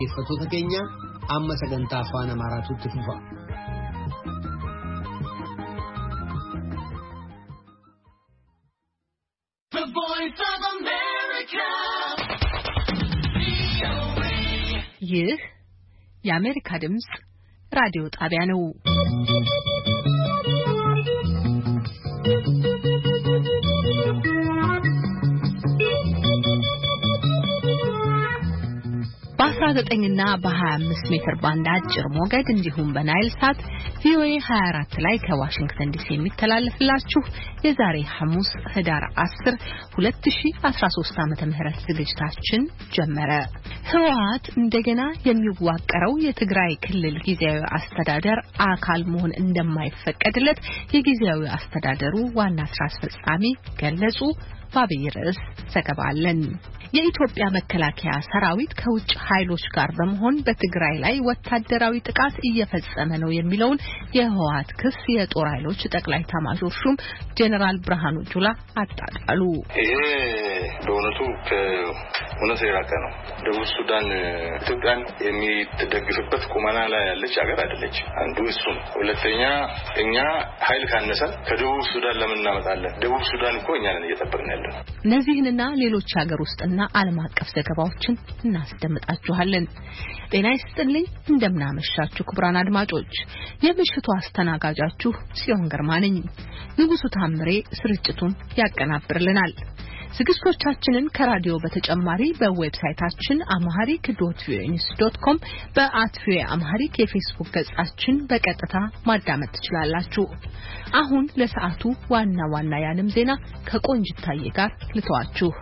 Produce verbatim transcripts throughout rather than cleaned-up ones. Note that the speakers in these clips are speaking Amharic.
Fattoota keenya amma sagantaa afaan Amaaraatutti fufa. The Voice of America. ይህ የአሜሪካ ድምጽ ራዲዮ ጣቢያ ነው። በ19 እና በ25 ሜትር ባንድ አጭር ሞገድ እንዲሁም በናይል ሳት ቪኦኤ ሃያ አራት ላይ ከዋሽንግተን ዲሲ የሚተላለፍላችሁ የዛሬ ሐሙስ ህዳር አስር ሁለት ሺህ አስራ ሶስት ዓመተ ምህረት ዝግጅታችን ጀመረ። ህወሓት እንደገና የሚዋቀረው የትግራይ ክልል ጊዜያዊ አስተዳደር አካል መሆን እንደማይፈቀድለት የጊዜያዊ አስተዳደሩ ዋና ስራ አስፈጻሚ ገለጹ። ባብይ ርዕስ ዘገባ አለን። የኢትዮጵያ መከላከያ ሰራዊት ከውጭ ኃይሎች ጋር በመሆን በትግራይ ላይ ወታደራዊ ጥቃት እየፈጸመ ነው የሚለውን የህወሓት ክስ የጦር ኃይሎች ጠቅላይ ኤታማዦር ሹም ጄኔራል ብርሃኑ ጁላ አጣጣሉ። ይሄ በእውነቱ ከእውነት የራቀ ነው። ደቡብ ሱዳን ኢትዮጵያን የሚደግፍበት ቁመና ላይ ያለች ሀገር አይደለች። አንዱ እሱ ነው። ሁለተኛ እኛ ኃይል ካነሰ ከደቡብ ሱዳን ለምን እናመጣለን? ደቡብ ሱዳን እኮ እኛ ነን እየጠበቅን ያለነው። እነዚህንና ሌሎች ሀገር ውስጥና ዓለም አቀፍ ዘገባዎችን እናስደምጣችኋለን። ጤና ይስጥልኝ፣ እንደምናመሻችሁ ክቡራን አድማጮች። የምሽቱ አስተናጋጃችሁ ጽዮን ግርማ ነኝ። ንጉሱ ታምሬ ስርጭቱን ያቀናብርልናል። ዝግጅቶቻችንን ከራዲዮ በተጨማሪ በዌብሳይታችን amharic dot v o a news dot com በአት ቪኦኤ አምሃሪክ የፌስቡክ ገጻችን በቀጥታ ማዳመጥ ትችላላችሁ። አሁን ለሰዓቱ ዋና ዋና የዓለም ዜና ከቆንጅታዬ ጋር ልተዋችሁ።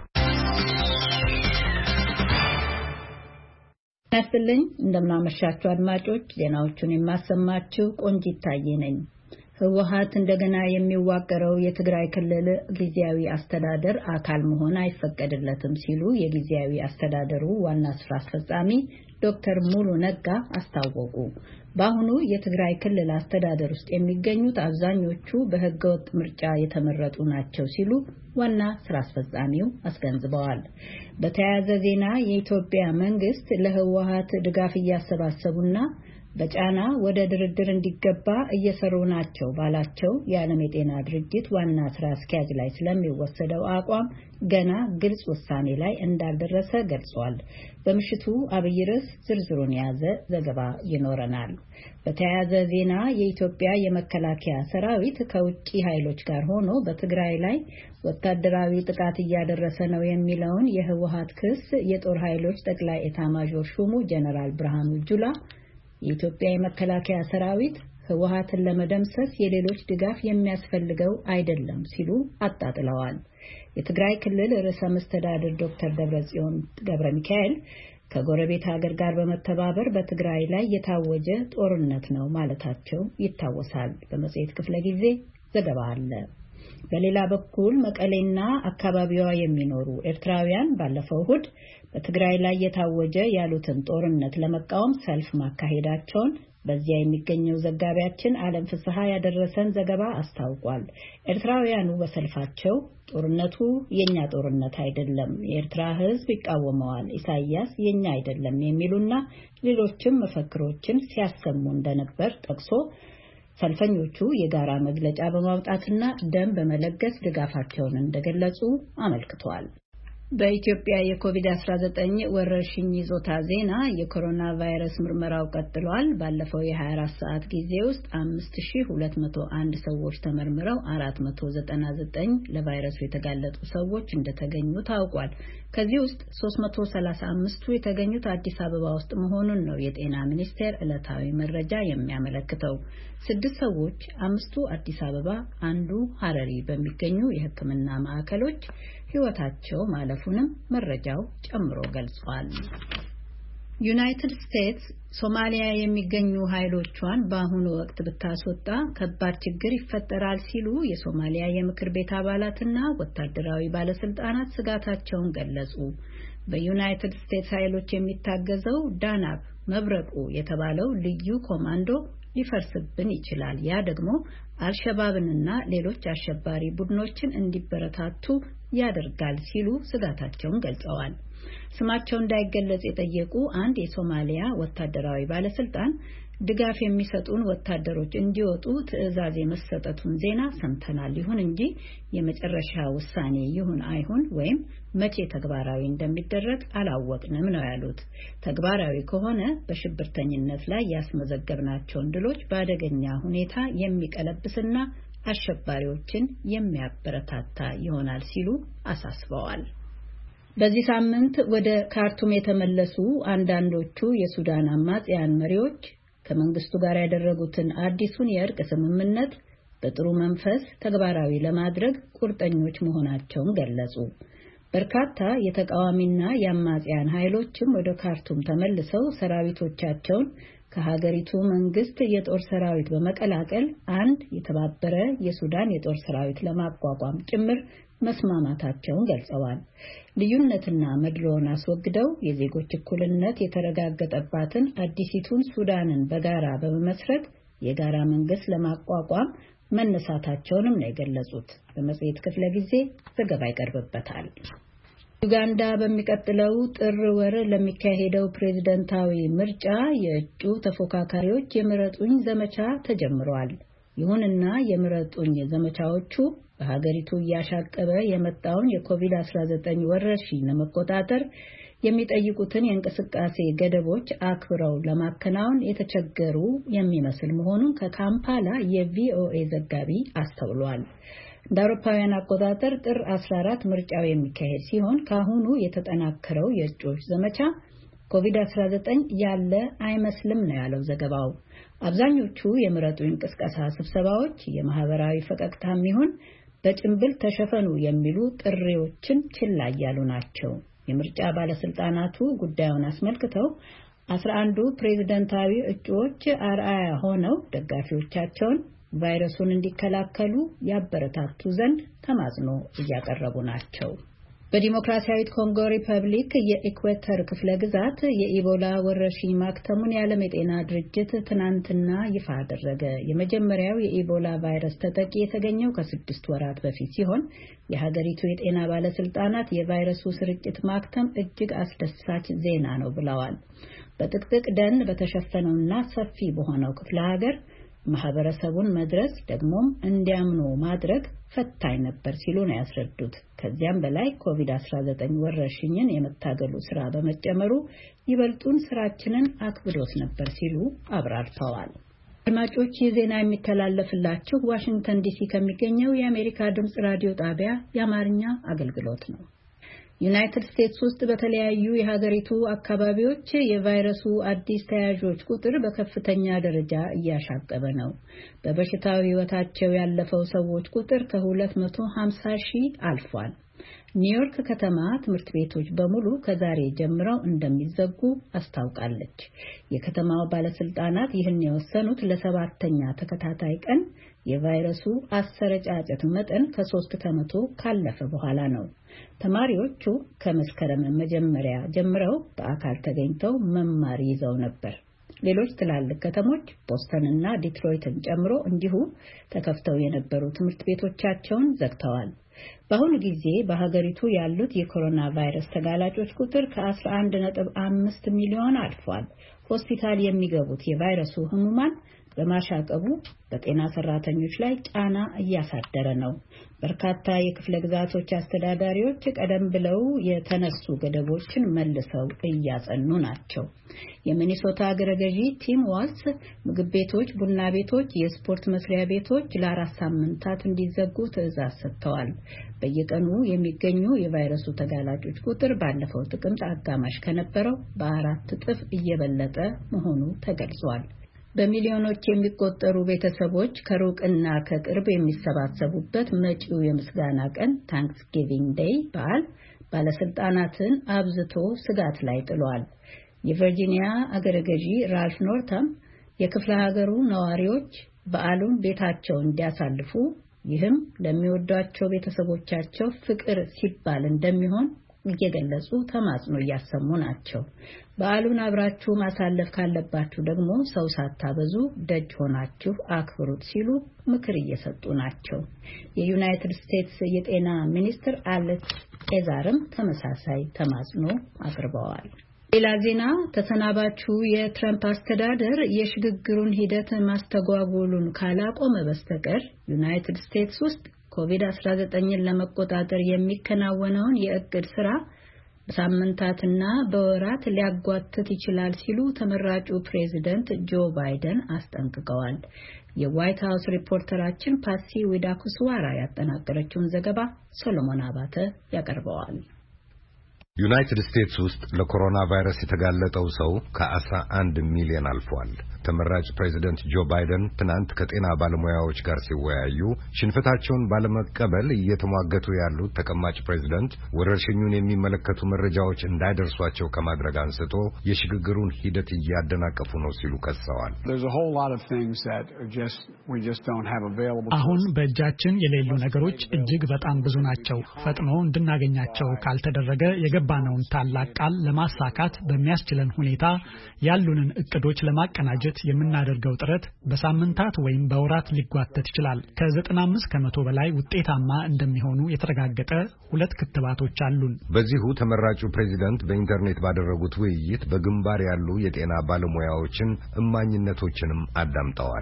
ናስተልኝ እንደምናመሻችሁ አድማጮች፣ ዜናዎቹን የማሰማችሁ ቆንጅታዬ ነኝ። ህወሓት እንደገና የሚዋቀረው የትግራይ ክልል ጊዜያዊ አስተዳደር አካል መሆን አይፈቀድለትም ሲሉ የጊዜያዊ አስተዳደሩ ዋና ስራ አስፈጻሚ ዶክተር ሙሉ ነጋ አስታወቁ። በአሁኑ የትግራይ ክልል አስተዳደር ውስጥ የሚገኙት አብዛኞቹ በህገወጥ ምርጫ የተመረጡ ናቸው ሲሉ ዋና ስራ አስፈጻሚው አስገንዝበዋል። በተያያዘ ዜና የኢትዮጵያ መንግስት ለህወሓት ድጋፍ እያሰባሰቡና በጫና ወደ ድርድር እንዲገባ እየሰሩ ናቸው ባላቸው የዓለም የጤና ድርጅት ዋና ስራ አስኪያጅ ላይ ስለሚወሰደው አቋም ገና ግልጽ ውሳኔ ላይ እንዳልደረሰ ገልጿል። በምሽቱ አብይ ርዕስ ዝርዝሩን የያዘ ዘገባ ይኖረናል። በተያያዘ ዜና የኢትዮጵያ የመከላከያ ሰራዊት ከውጭ ኃይሎች ጋር ሆኖ በትግራይ ላይ ወታደራዊ ጥቃት እያደረሰ ነው የሚለውን የህወሓት ክስ የጦር ኃይሎች ጠቅላይ ኤታማዦር ሹሙ ጄኔራል ብርሃኑ ጁላ የኢትዮጵያ የመከላከያ ሰራዊት ህወሓትን ለመደምሰስ የሌሎች ድጋፍ የሚያስፈልገው አይደለም ሲሉ አጣጥለዋል። የትግራይ ክልል ርዕሰ መስተዳድር ዶክተር ደብረጽዮን ገብረ ሚካኤል ከጎረቤት ሀገር ጋር በመተባበር በትግራይ ላይ የታወጀ ጦርነት ነው ማለታቸው ይታወሳል። በመጽሔት ክፍለ ጊዜ ዘገባ አለ። በሌላ በኩል መቀሌና አካባቢዋ የሚኖሩ ኤርትራውያን ባለፈው እሁድ በትግራይ ላይ የታወጀ ያሉትን ጦርነት ለመቃወም ሰልፍ ማካሄዳቸውን በዚያ የሚገኘው ዘጋቢያችን አለም ፍስሐ ያደረሰን ዘገባ አስታውቋል። ኤርትራውያኑ በሰልፋቸው ጦርነቱ የኛ ጦርነት አይደለም፣ የኤርትራ ህዝብ ይቃወመዋል፣ ኢሳያስ የኛ አይደለም የሚሉና ሌሎችም መፈክሮችን ሲያሰሙ እንደነበር ጠቅሶ ሰልፈኞቹ የጋራ መግለጫ በማውጣትና ደም በመለገስ ድጋፋቸውን እንደገለጹ አመልክቷል። በኢትዮጵያ የኮቪድ አስራ ዘጠኝ ወረርሽኝ ይዞታ ዜና የኮሮና ቫይረስ ምርመራው ቀጥሏል። ባለፈው የ24 ሰዓት ጊዜ ውስጥ አምስት ሺህ ሁለት መቶ አንድ ሰዎች ተመርምረው አራት መቶ ዘጠና ዘጠኝ ለቫይረሱ የተጋለጡ ሰዎች እንደተገኙ ታውቋል። ከዚህ ውስጥ ሶስት መቶ ሰላሳ አምስቱ የተገኙት አዲስ አበባ ውስጥ መሆኑን ነው የጤና ሚኒስቴር ዕለታዊ መረጃ የሚያመለክተው። ስድስት ሰዎች አምስቱ አዲስ አበባ፣ አንዱ ሐረሪ በሚገኙ የሕክምና ማዕከሎች ህይወታቸው ማለፉንም መረጃው ጨምሮ ገልጿል። ዩናይትድ ስቴትስ ሶማሊያ የሚገኙ ኃይሎቿን በአሁኑ ወቅት ብታስወጣ ከባድ ችግር ይፈጠራል ሲሉ የሶማሊያ የምክር ቤት አባላትና ወታደራዊ ባለስልጣናት ስጋታቸውን ገለጹ። በዩናይትድ ስቴትስ ኃይሎች የሚታገዘው ዳናብ መብረቁ የተባለው ልዩ ኮማንዶ ሊፈርስብን ይችላል፣ ያ ደግሞ አልሸባብንና ሌሎች አሸባሪ ቡድኖችን እንዲበረታቱ ያደርጋል ሲሉ ስጋታቸውን ገልጸዋል። ስማቸው እንዳይገለጽ የጠየቁ አንድ የሶማሊያ ወታደራዊ ባለስልጣን ድጋፍ የሚሰጡን ወታደሮች እንዲወጡ ትዕዛዝ የመሰጠቱን ዜና ሰምተናል። ይሁን እንጂ የመጨረሻ ውሳኔ ይሁን አይሁን ወይም መቼ ተግባራዊ እንደሚደረግ አላወቅንም ነው ያሉት። ተግባራዊ ከሆነ በሽብርተኝነት ላይ ያስመዘገብናቸውን ድሎች በአደገኛ ሁኔታ የሚቀለብስና አሸባሪዎችን የሚያበረታታ ይሆናል ሲሉ አሳስበዋል። በዚህ ሳምንት ወደ ካርቱም የተመለሱ አንዳንዶቹ የሱዳን አማጽያን መሪዎች ከመንግስቱ ጋር ያደረጉትን አዲሱን የእርቅ ስምምነት በጥሩ መንፈስ ተግባራዊ ለማድረግ ቁርጠኞች መሆናቸውን ገለጹ። በርካታ የተቃዋሚና የአማጽያን ኃይሎችም ወደ ካርቱም ተመልሰው ሰራዊቶቻቸውን ከሀገሪቱ መንግስት የጦር ሰራዊት በመቀላቀል አንድ የተባበረ የሱዳን የጦር ሰራዊት ለማቋቋም ጭምር መስማማታቸውን ገልጸዋል። ልዩነትና መድሎን አስወግደው የዜጎች እኩልነት የተረጋገጠባትን አዲሲቱን ሱዳንን በጋራ በመመስረት የጋራ መንግስት ለማቋቋም መነሳታቸውንም ነው የገለጹት። በመጽሔት ክፍለ ጊዜ ዘገባ ይቀርብበታል። ዩጋንዳ በሚቀጥለው ጥር ወር ለሚካሄደው ፕሬዝዳንታዊ ምርጫ የእጩ ተፎካካሪዎች የምረጡኝ ዘመቻ ተጀምሯል። ይሁንና የምረጡኝ ዘመቻዎቹ በሀገሪቱ እያሻቀበ የመጣውን የኮቪድ አስራ ዘጠኝ ወረርሽኝ ለመቆጣጠር የሚጠይቁትን የእንቅስቃሴ ገደቦች አክብረው ለማከናወን የተቸገሩ የሚመስል መሆኑን ከካምፓላ የቪኦኤ ዘጋቢ አስተውሏል። እንደ አውሮፓውያን አቆጣጠር ጥር አስራ አራት ምርጫው የሚካሄድ ሲሆን ካሁኑ የተጠናከረው የእጩዎች ዘመቻ ኮቪድ አስራ ዘጠኝ ያለ አይመስልም ነው ያለው ዘገባው። አብዛኞቹ የምረጡ እንቅስቃሴ ስብሰባዎች የማህበራዊ ፈቀቅታም ይሁን በጭንብል ተሸፈኑ የሚሉ ጥሪዎችን ችላ ያሉ ናቸው። የምርጫ ባለስልጣናቱ ጉዳዩን አስመልክተው አስራ አንዱ ፕሬዝዳንታዊ እጩዎች አርአያ ሆነው ደጋፊዎቻቸውን ቫይረሱን እንዲከላከሉ ያበረታቱ ዘንድ ተማጽኖ እያቀረቡ ናቸው። በዲሞክራሲያዊት ኮንጎ ሪፐብሊክ የኢኳቶር ክፍለ ግዛት የኢቦላ ወረርሽኝ ማክተሙን የዓለም የጤና ድርጅት ትናንትና ይፋ አደረገ። የመጀመሪያው የኢቦላ ቫይረስ ተጠቂ የተገኘው ከስድስት ወራት በፊት ሲሆን የሀገሪቱ የጤና ባለስልጣናት የቫይረሱ ስርጭት ማክተም እጅግ አስደሳች ዜና ነው ብለዋል። በጥቅጥቅ ደን በተሸፈነውና ሰፊ በሆነው ክፍለ ሀገር ማህበረሰቡን መድረስ ደግሞም እንዲያምኑ ማድረግ ፈታኝ ነበር ሲሉ ነው ያስረዱት። ከዚያም በላይ ኮቪድ አስራ ዘጠኝ ወረርሽኝን የመታገሉ ስራ በመጨመሩ ይበልጡን ስራችንን አክብዶት ነበር ሲሉ አብራርተዋል። አድማጮች ይህ ዜና የሚተላለፍላችሁ ዋሽንግተን ዲሲ ከሚገኘው የአሜሪካ ድምጽ ራዲዮ ጣቢያ የአማርኛ አገልግሎት ነው። ዩናይትድ ስቴትስ ውስጥ በተለያዩ የሀገሪቱ አካባቢዎች የቫይረሱ አዲስ ተያዦች ቁጥር በከፍተኛ ደረጃ እያሻቀበ ነው። በበሽታው ህይወታቸው ያለፈው ሰዎች ቁጥር ከሁለት መቶ ሃምሳ ሺህ አልፏል። ኒውዮርክ ከተማ ትምህርት ቤቶች በሙሉ ከዛሬ ጀምረው እንደሚዘጉ አስታውቃለች። የከተማው ባለስልጣናት ይህን የወሰኑት ለሰባተኛ ተከታታይ ቀን የቫይረሱ አሰረጫጨት መጠን ከሶስት ከመቶ ካለፈ በኋላ ነው። ተማሪዎቹ ከመስከረም መጀመሪያ ጀምረው በአካል ተገኝተው መማር ይዘው ነበር። ሌሎች ትላልቅ ከተሞች ቦስተንና ዲትሮይትን ጨምሮ እንዲሁ ተከፍተው የነበሩ ትምህርት ቤቶቻቸውን ዘግተዋል። በአሁኑ ጊዜ በሀገሪቱ ያሉት የኮሮና ቫይረስ ተጋላጮች ቁጥር ከአስራ አንድ ነጥብ አምስት ሚሊዮን አልፏል። ሆስፒታል የሚገቡት የቫይረሱ ህሙማን በማሻቀቡ በጤና ሰራተኞች ላይ ጫና እያሳደረ ነው። በርካታ የክፍለ ግዛቶች አስተዳዳሪዎች ቀደም ብለው የተነሱ ገደቦችን መልሰው እያጸኑ ናቸው። የሚኒሶታ አገረ ገዢ ቲም ዋልስ ምግብ ቤቶች፣ ቡና ቤቶች፣ የስፖርት መስሪያ ቤቶች ለአራት ሳምንታት እንዲዘጉ ትዕዛዝ ሰጥተዋል። በየቀኑ የሚገኙ የቫይረሱ ተጋላጮች ቁጥር ባለፈው ጥቅምት አጋማሽ ከነበረው በአራት እጥፍ እየበለጠ መሆኑ ተገልጿል። በሚሊዮኖች የሚቆጠሩ ቤተሰቦች ከሩቅና ከቅርብ የሚሰባሰቡበት መጪው የምስጋና ቀን ታንክስጊቪንግ ዴይ በዓል ባለስልጣናትን አብዝቶ ስጋት ላይ ጥሏል። የቨርጂኒያ አገረ ገዢ ራልፍ ኖርተም የክፍለ ሀገሩ ነዋሪዎች በዓሉን ቤታቸው እንዲያሳልፉ ይህም ለሚወዷቸው ቤተሰቦቻቸው ፍቅር ሲባል እንደሚሆን እየገለጹ ተማጽኖ እያሰሙ ናቸው። በዓሉን አብራችሁ ማሳለፍ ካለባችሁ ደግሞ ሰው ሳታበዙ ደጅ ሆናችሁ አክብሩት ሲሉ ምክር እየሰጡ ናቸው። የዩናይትድ ስቴትስ የጤና ሚኒስትር አሌክስ ኤዛርም ተመሳሳይ ተማጽኖ አቅርበዋል። ሌላ ዜና ተሰናባቹ የትራምፕ አስተዳደር የሽግግሩን ሂደት ማስተጓጎሉን ካላቆመ በስተቀር ዩናይትድ ስቴትስ ውስጥ ኮቪድ አስራ ዘጠኝን ለመቆጣጠር የሚከናወነውን የእቅድ ስራ በሳምንታትና በወራት ሊያጓትት ይችላል ሲሉ ተመራጩ ፕሬዝዳንት ጆ ባይደን አስጠንቅቀዋል። የዋይት ሃውስ ሪፖርተራችን ፓሲ ዊዳኩስዋራ ያጠናቀረችውን ዘገባ ሰሎሞን አባተ ያቀርበዋል። ዩናይትድ ስቴትስ ውስጥ ለኮሮና ቫይረስ የተጋለጠው ሰው ከአስራ አንድ ሚሊዮን አልፏል። ተመራጭ ፕሬዝዳንት ጆ ባይደን ትናንት ከጤና ባለሙያዎች ጋር ሲወያዩ ሽንፈታቸውን ባለመቀበል እየተሟገቱ ያሉት ተቀማጭ ፕሬዝዳንት ወረርሽኙን የሚመለከቱ መረጃዎች እንዳይደርሷቸው ከማድረግ አንስቶ የሽግግሩን ሂደት እያደናቀፉ ነው ሲሉ ከሰዋል። አሁን በእጃችን የሌሉ ነገሮች እጅግ በጣም ብዙ ናቸው። ፈጥኖ እንድናገኛቸው ካልተደረገ የገባነውን ታላቅ ቃል ለማሳካት በሚያስችለን ሁኔታ ያሉንን እቅዶች ለማቀናጀት የምናደርገው ጥረት በሳምንታት ወይም በወራት ሊጓተት ይችላል። ከዘጠና አምስት ከመቶ በላይ ውጤታማ እንደሚሆኑ የተረጋገጠ ሁለት ክትባቶች አሉን። በዚሁ ተመራጩ ፕሬዝዳንት በኢንተርኔት ባደረጉት ውይይት በግንባር ያሉ የጤና ባለሙያዎችን እማኝነቶችንም አዳምጠዋል።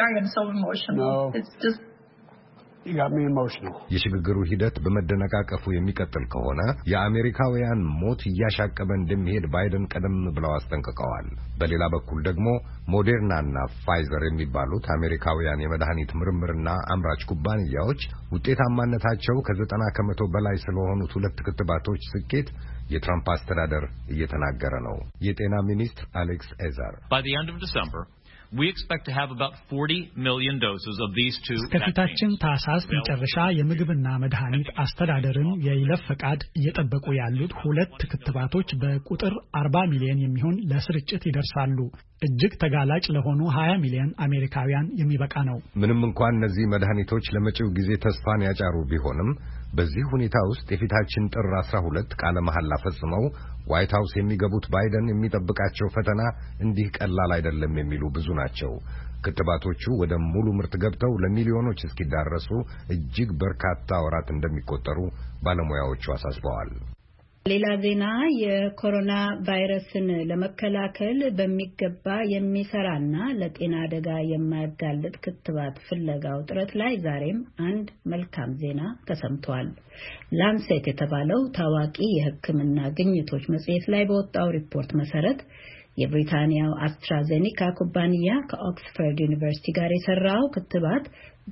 You got me emotional. የሽግግሩ ሂደት በመደነቃቀፉ የሚቀጥል ከሆነ የአሜሪካውያን ሞት እያሻቀበ እንደሚሄድ ባይደን ቀደም ብለው አስጠንቅቀዋል። በሌላ በኩል ደግሞ ሞዴርናና ፋይዘር የሚባሉት አሜሪካውያን የመድኃኒት ምርምርና አምራች ኩባንያዎች ውጤታማነታቸው ከዘጠና ከመቶ በላይ ስለሆኑት ሁለት ክትባቶች ስኬት የትራምፕ አስተዳደር እየተናገረ ነው። የጤና ሚኒስትር አሌክስ ኤዛር By the end of December we expect to have about forty million doses of these two ከፊታችን ታህሳስ መጨረሻ የምግብና መድኃኒት አስተዳደርን የይለፍ ፈቃድ እየጠበቁ ያሉት ሁለት ክትባቶች በቁጥር አርባ ሚሊዮን የሚሆን ለስርጭት ይደርሳሉ። እጅግ ተጋላጭ ለሆኑ ሀያ ሚሊዮን አሜሪካውያን የሚበቃ ነው። ምንም እንኳን እነዚህ መድኃኒቶች ለመጪው ጊዜ ተስፋን ያጫሩ ቢሆንም በዚህ ሁኔታ ውስጥ የፊታችን ጥር አስራ ሁለት ቃለ መሐላ ፈጽመው ዋይት ሃውስ የሚገቡት ባይደን የሚጠብቃቸው ፈተና እንዲህ ቀላል አይደለም የሚሉ ብዙ ናቸው። ክትባቶቹ ወደ ሙሉ ምርት ገብተው ለሚሊዮኖች እስኪዳረሱ እጅግ በርካታ ወራት እንደሚቆጠሩ ባለሙያዎቹ አሳስበዋል። ሌላ ዜና የኮሮና ቫይረስን ለመከላከል በሚገባ የሚሰራና ለጤና አደጋ የማያጋልጥ ክትባት ፍለጋው ጥረት ላይ ዛሬም አንድ መልካም ዜና ተሰምቷል። ላንሴት የተባለው ታዋቂ የሕክምና ግኝቶች መጽሔት ላይ በወጣው ሪፖርት መሰረት የብሪታንያው አስትራዜኒካ ኩባንያ ከኦክስፎርድ ዩኒቨርሲቲ ጋር የሰራው ክትባት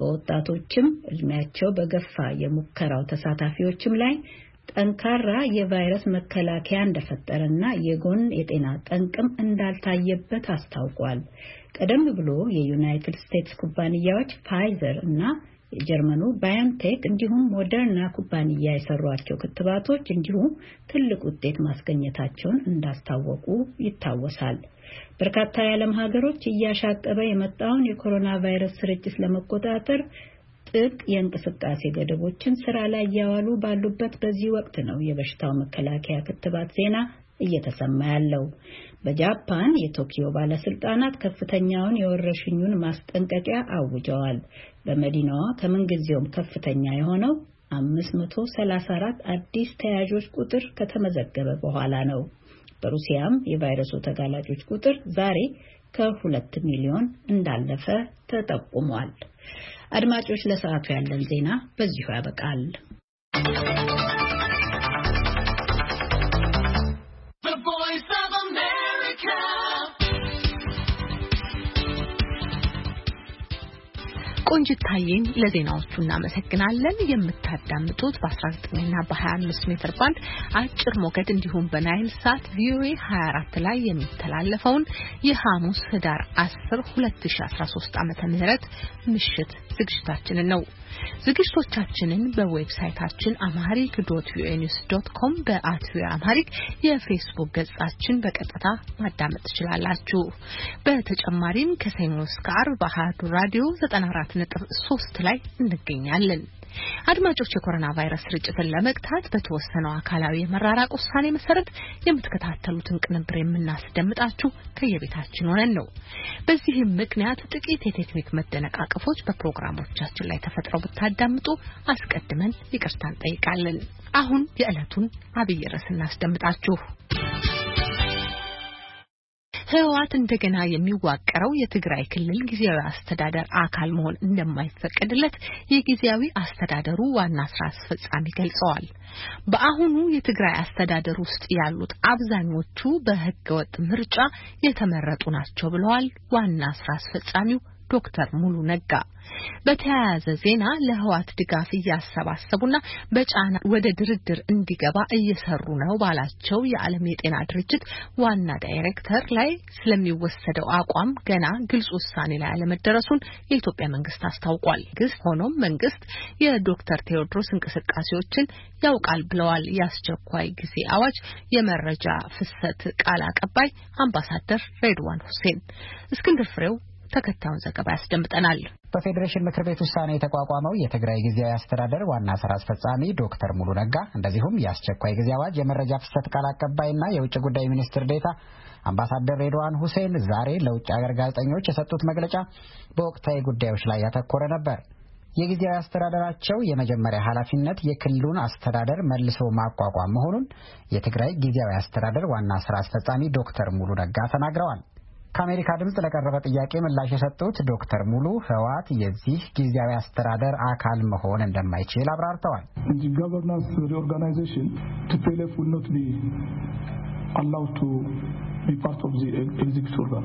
በወጣቶችም እድሜያቸው በገፋ የሙከራው ተሳታፊዎችም ላይ ጠንካራ የቫይረስ መከላከያ እንደፈጠረና የጎን የጤና ጠንቅም እንዳልታየበት አስታውቋል። ቀደም ብሎ የዩናይትድ ስቴትስ ኩባንያዎች ፋይዘር እና የጀርመኑ ባዮንቴክ እንዲሁም ሞደርና ኩባንያ የሰሯቸው ክትባቶች እንዲሁም ትልቅ ውጤት ማስገኘታቸውን እንዳስታወቁ ይታወሳል። በርካታ የዓለም ሀገሮች እያሻቀበ የመጣውን የኮሮና ቫይረስ ስርጭት ለመቆጣጠር ጥብቅ የእንቅስቃሴ ገደቦችን ስራ ላይ ያዋሉ ባሉበት በዚህ ወቅት ነው የበሽታው መከላከያ ክትባት ዜና እየተሰማ ያለው። በጃፓን የቶኪዮ ባለስልጣናት ከፍተኛውን የወረርሽኙን ማስጠንቀቂያ አውጀዋል። በመዲናዋ ከምንጊዜውም ከፍተኛ የሆነው አምስት መቶ ሰላሳ አራት አዲስ ተያዦች ቁጥር ከተመዘገበ በኋላ ነው። በሩሲያም የቫይረሱ ተጋላጮች ቁጥር ዛሬ ከሁለት ሚሊዮን እንዳለፈ ተጠቁሟል። አድማጮች ለሰዓቱ ያለን ዜና በዚሁ ያበቃል። ቆንጂት ታዬን ለዜናዎቹ እናመሰግናለን። የምታዳምጡት በ19 እና በ25 ሜትር ባንድ አጭር ሞገድ እንዲሁም በናይል ሳት ቪኦኤ ሃያ አራት ላይ የሚተላለፈውን የሐሙስ ህዳር አስር ሁለት ሺህ አስራ ሶስት ዓመተ ምህረት ምሽት ዝግጅታችንን ነው። ዝግጅቶቻችንን በዌብሳይታችን amharic dot v o a news dot com በአት ቪኦኤ አምሃሪክ የፌስቡክ ገጻችን በቀጥታ ማዳመጥ ትችላላችሁ። በተጨማሪም ከሰኞ እስከ ዓርብ በአሃዱ ራዲዮ ዘጠና አራት ነጥብ ሶስት ላይ እንገኛለን። አድማጮች የኮሮና ቫይረስ ስርጭትን ለመግታት በተወሰነው አካላዊ የመራራቅ ውሳኔ መሰረት የምትከታተሉትን ቅንብር የምናስደምጣችሁ ከየቤታችን ሆነን ነው። በዚህም ምክንያት ጥቂት የቴክኒክ መደነቃቀፎች በፕሮግራሞቻችን ላይ ተፈጥረው ብታዳምጡ አስቀድመን ይቅርታ እንጠይቃለን። አሁን የዕለቱን አብይ ርዕስ እናስደምጣችሁ። ህወሓት እንደገና የሚዋቀረው የትግራይ ክልል ጊዜያዊ አስተዳደር አካል መሆን እንደማይፈቀድለት የጊዜያዊ አስተዳደሩ ዋና ስራ አስፈጻሚ ገልጸዋል። በአሁኑ የትግራይ አስተዳደር ውስጥ ያሉት አብዛኞቹ በህገወጥ ምርጫ የተመረጡ ናቸው ብለዋል ዋና ስራ አስፈጻሚው ዶክተር ሙሉ ነጋ። በተያያዘ ዜና ለህወሓት ድጋፍ እያሰባሰቡና በጫና ወደ ድርድር እንዲገባ እየሰሩ ነው ባላቸው የዓለም የጤና ድርጅት ዋና ዳይሬክተር ላይ ስለሚወሰደው አቋም ገና ግልጽ ውሳኔ ላይ አለመደረሱን የኢትዮጵያ መንግስት አስታውቋል። ግስ ሆኖም መንግስት የዶክተር ቴዎድሮስ እንቅስቃሴዎችን ያውቃል ብለዋል የአስቸኳይ ጊዜ አዋጅ የመረጃ ፍሰት ቃል አቀባይ አምባሳደር ሬድዋን ሁሴን። እስክንድር ፍሬው ተከታዩን ዘገባ ያስደምጠናል። በፌዴሬሽን ምክር ቤት ውሳኔ የተቋቋመው የትግራይ ጊዜያዊ አስተዳደር ዋና ስራ አስፈጻሚ ዶክተር ሙሉ ነጋ እንደዚሁም የአስቸኳይ ጊዜ አዋጅ የመረጃ ፍሰት ቃል አቀባይና የውጭ ጉዳይ ሚኒስትር ዴኤታ አምባሳደር ሬድዋን ሁሴን ዛሬ ለውጭ ሀገር ጋዜጠኞች የሰጡት መግለጫ በወቅታዊ ጉዳዮች ላይ ያተኮረ ነበር። የጊዜያዊ አስተዳደራቸው የመጀመሪያ ኃላፊነት የክልሉን አስተዳደር መልሶ ማቋቋም መሆኑን የትግራይ ጊዜያዊ አስተዳደር ዋና ስራ አስፈጻሚ ዶክተር ሙሉ ነጋ ተናግረዋል። ከአሜሪካ ድምጽ ለቀረበ ጥያቄ ምላሽ የሰጡት ዶክተር ሙሉ ህወሓት የዚህ ጊዜያዊ አስተዳደር አካል መሆን እንደማይችል አብራርተዋል። The governance reorganization to P L F will not be allowed to be part of the executive organ.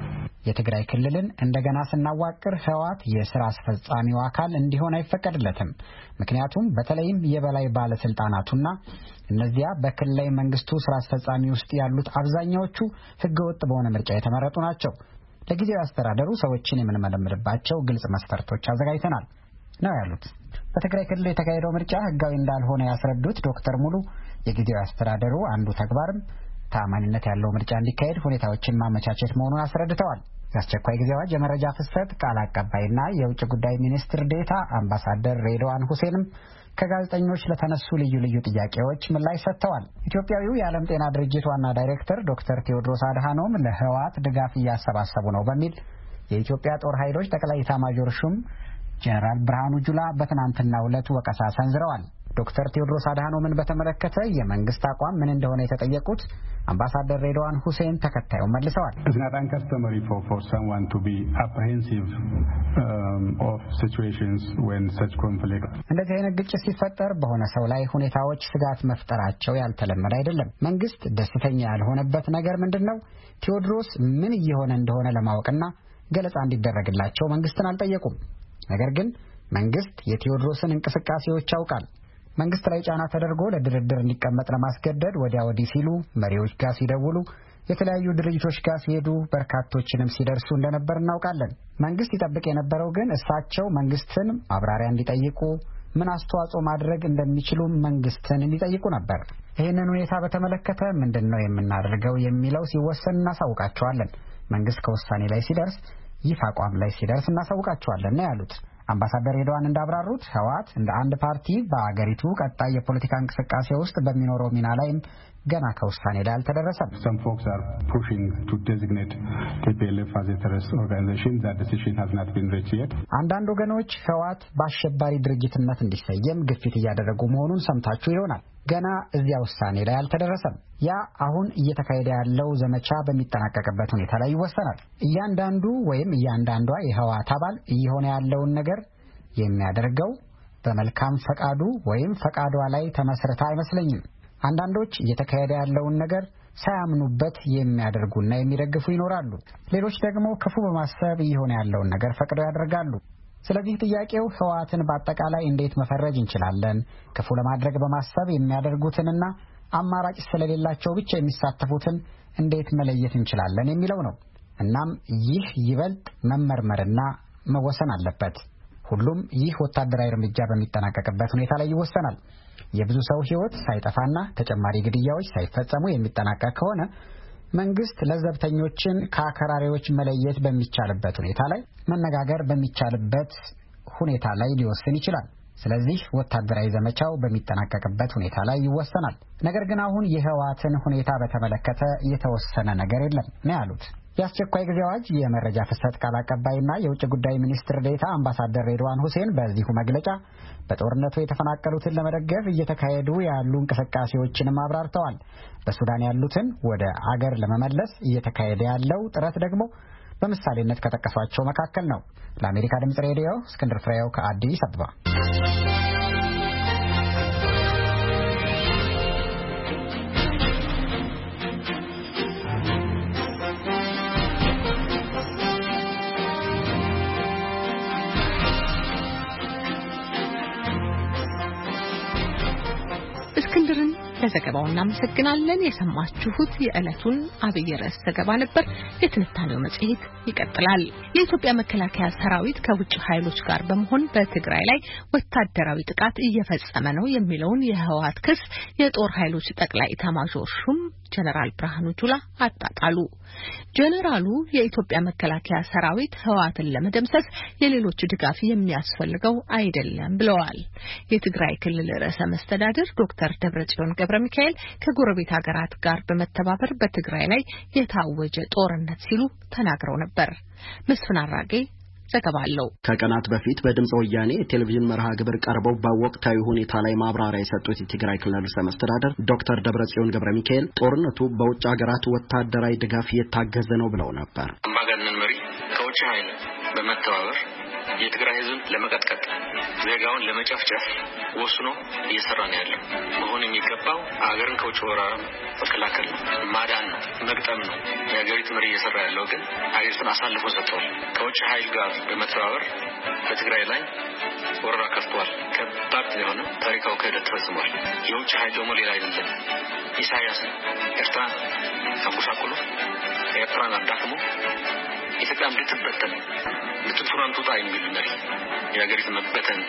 የትግራይ ክልልን እንደገና ስናዋቅር ህወሓት የሥራ አስፈጻሚው አካል እንዲሆን አይፈቀድለትም። ምክንያቱም በተለይም የበላይ ባለስልጣናቱና እነዚያ በክልላዊ መንግስቱ ሥራ አስፈጻሚ ውስጥ ያሉት አብዛኛዎቹ ህገወጥ በሆነ ምርጫ የተመረጡ ናቸው። ለጊዜያዊ አስተዳደሩ ሰዎችን የምንመለምልባቸው ግልጽ መስፈርቶች አዘጋጅተናል ነው ያሉት። በትግራይ ክልል የተካሄደው ምርጫ ህጋዊ እንዳልሆነ ያስረዱት ዶክተር ሙሉ የጊዜያዊ አስተዳደሩ አንዱ ተግባርም ታማኝነት ያለው ምርጫ እንዲካሄድ ሁኔታዎችን ማመቻቸት መሆኑን አስረድተዋል። የአስቸኳይ ጊዜ አዋጅ የመረጃ ፍሰት ቃል አቀባይና የውጭ ጉዳይ ሚኒስትር ዴኤታ አምባሳደር ሬድዋን ሁሴንም ከጋዜጠኞች ለተነሱ ልዩ ልዩ ጥያቄዎች ምላሽ ሰጥተዋል። ኢትዮጵያዊው የዓለም ጤና ድርጅት ዋና ዳይሬክተር ዶክተር ቴዎድሮስ አድሃኖም ለህወሓት ድጋፍ እያሰባሰቡ ነው በሚል የኢትዮጵያ ጦር ኃይሎች ጠቅላይ ኤታማዦር ሹም ጄኔራል ብርሃኑ ጁላ በትናንትናው ዕለት ወቀሳ ሰንዝረዋል። ዶክተር ቴዎድሮስ አድሃኖምን በተመለከተ የመንግስት አቋም ምን እንደሆነ የተጠየቁት አምባሳደር ሬድዋን ሁሴን ተከታዩን መልሰዋል። It's not uncustomary for for someone to be apprehensive um, of situations when such conflict. እንደዚህ አይነት ግጭት ሲፈጠር በሆነ ሰው ላይ ሁኔታዎች ስጋት መፍጠራቸው ያልተለመደ አይደለም። መንግስት ደስተኛ ያልሆነበት ነገር ምንድነው? ቴዎድሮስ ምን እየሆነ እንደሆነ ለማወቅና ገለጻ እንዲደረግላቸው መንግስትን አልጠየቁም። ነገር ግን መንግስት የቴዎድሮስን እንቅስቃሴዎች ያውቃል። መንግስት ላይ ጫና ተደርጎ ለድርድር እንዲቀመጥ ለማስገደድ ወዲያ ወዲህ ሲሉ መሪዎች ጋር ሲደውሉ የተለያዩ ድርጅቶች ጋር ሲሄዱ በርካቶችንም ሲደርሱ እንደነበር እናውቃለን። መንግስት ይጠብቅ የነበረው ግን እሳቸው መንግስትን ማብራሪያ እንዲጠይቁ ምን አስተዋጽኦ ማድረግ እንደሚችሉ መንግስትን እንዲጠይቁ ነበር። ይህንን ሁኔታ በተመለከተ ምንድነው የምናደርገው የሚለው ሲወሰን እናሳውቃቸዋለን። መንግስት ከውሳኔ ላይ ሲደርስ ይፋ አቋም ላይ ሲደርስ እናሳውቃቸዋለን ነው ያሉት። አምባሳደር ሬድዋን እንዳብራሩት ህወሓት እንደ አንድ ፓርቲ በአገሪቱ ቀጣይ የፖለቲካ እንቅስቃሴ ውስጥ በሚኖረው ሚና ላይም ገና ከውሳኔ ላይ አልተደረሰም። Some folks are pushing to designate T P L F as a terrorist organization. That decision has not been reached yet. አንዳንድ ወገኖች ህወሓት በአሸባሪ ድርጅትነት እንዲሰየም ግፊት እያደረጉ መሆኑን ሰምታችሁ ይሆናል። ገና እዚያ ውሳኔ ላይ አልተደረሰም። ያ አሁን እየተካሄደ ያለው ዘመቻ በሚጠናቀቅበት ሁኔታ ላይ ይወሰናል። እያንዳንዱ ወይም እያንዳንዷ የህወሓት አባል እየሆነ ያለውን ነገር የሚያደርገው በመልካም ፈቃዱ ወይም ፈቃዷ ላይ ተመስርታ አይመስለኝም። አንዳንዶች እየተካሄደ ያለውን ነገር ሳያምኑበት የሚያደርጉና የሚደግፉ ይኖራሉ። ሌሎች ደግሞ ክፉ በማሰብ እየሆነ ያለውን ነገር ፈቅደው ያደርጋሉ። ስለዚህ ጥያቄው ህወሓትን በአጠቃላይ እንዴት መፈረጅ እንችላለን? ክፉ ለማድረግ በማሰብ የሚያደርጉትንና አማራጭ ስለሌላቸው ብቻ የሚሳተፉትን እንዴት መለየት እንችላለን የሚለው ነው። እናም ይህ ይበልጥ መመርመርና መወሰን አለበት። ሁሉም ይህ ወታደራዊ እርምጃ በሚጠናቀቅበት ሁኔታ ላይ ይወሰናል። የብዙ ሰው ህይወት ሳይጠፋና ተጨማሪ ግድያዎች ሳይፈጸሙ የሚጠናቀቅ ከሆነ መንግስት ለዘብተኞችን ከአከራሪዎች መለየት በሚቻልበት ሁኔታ ላይ መነጋገር በሚቻልበት ሁኔታ ላይ ሊወስን ይችላል። ስለዚህ ወታደራዊ ዘመቻው በሚጠናቀቅበት ሁኔታ ላይ ይወሰናል። ነገር ግን አሁን የህወሓትን ሁኔታ በተመለከተ የተወሰነ ነገር የለም ነው ያሉት። የአስቸኳይ ጊዜ አዋጅ የመረጃ ፍሰት ቃል አቀባይና የውጭ ጉዳይ ሚኒስትር ዴኤታ አምባሳደር ሬድዋን ሁሴን በዚሁ መግለጫ በጦርነቱ የተፈናቀሉትን ለመደገፍ እየተካሄዱ ያሉ እንቅስቃሴዎችንም አብራርተዋል። በሱዳን ያሉትን ወደ አገር ለመመለስ እየተካሄደ ያለው ጥረት ደግሞ በምሳሌነት ከጠቀሷቸው መካከል ነው። ለአሜሪካ ድምጽ ሬዲዮ እስክንድር ፍሬው ከአዲስ አበባ። እስክንድርን ለዘገባው እናመሰግናለን። የሰማችሁት የዕለቱን አብይ ርዕስ ዘገባ ነበር። የትንታኔው መጽሔት ይቀጥላል። የኢትዮጵያ መከላከያ ሰራዊት ከውጭ ኃይሎች ጋር በመሆን በትግራይ ላይ ወታደራዊ ጥቃት እየፈጸመ ነው የሚለውን የህወሓት ክስ የጦር ኃይሎች ጠቅላይ ኤታማዦር ሹም ጀነራል ብርሃኑ ጁላ አጣጣሉ። ጀነራሉ የኢትዮጵያ መከላከያ ሰራዊት ህወሓትን ለመደምሰስ የሌሎች ድጋፍ የሚያስፈልገው አይደለም ብለዋል። የትግራይ ክልል ርዕሰ መስተዳድር ዶክተር ደብረጽዮን ገብረ ሚካኤል ከጎረቤት ሀገራት ጋር በመተባበር በትግራይ ላይ የታወጀ ጦርነት ሲሉ ተናግረው ነበር። መስፍን አራጌ ዘገባለው። ከቀናት በፊት በድምጽ ወያኔ ቴሌቪዥን መርሃ ግብር ቀርበው በወቅታዊ ሁኔታ ላይ ማብራሪያ የሰጡት የትግራይ ክልል ርዕሰ መስተዳድር ዶክተር ደብረጽዮን ገብረ ሚካኤል ጦርነቱ በውጭ ሀገራት ወታደራዊ ድጋፍ የታገዘ ነው ብለው ነበር። አምባገነን መሪ ከውጭ ኃይል በመተባበር የትግራይ ህዝብ ለመቀጥቀጥ ዜጋውን ለመጨፍጨፍ ወስኖ እየሰራ ነው ያለው። መሆን የሚገባው አገርን ከውጭ ወራራ መከላከል ነው፣ ማዳን ነው፣ መግጠም ነው። የሀገሪቱ መሪ እየሰራ ያለው ግን አገሪቱን አሳልፎ ሰጥቷል። ከውጭ ኃይል ጋር በመተባበር በትግራይ ላይ ወረራ ከፍቷል። ከባድ የሆነ ታሪካዊ ክህደት ተፈጽሟል። የውጭ ኃይል ደግሞ ሌላ አይደለም፣ ኢሳያስ ኤርትራ አቁሳቁሎ ኤርትራን አዳክሞ ኢትዮጵያ እንድትበተን ልትፈራን ትውጣ የሚል መሪ የሀገሪቱ መበተን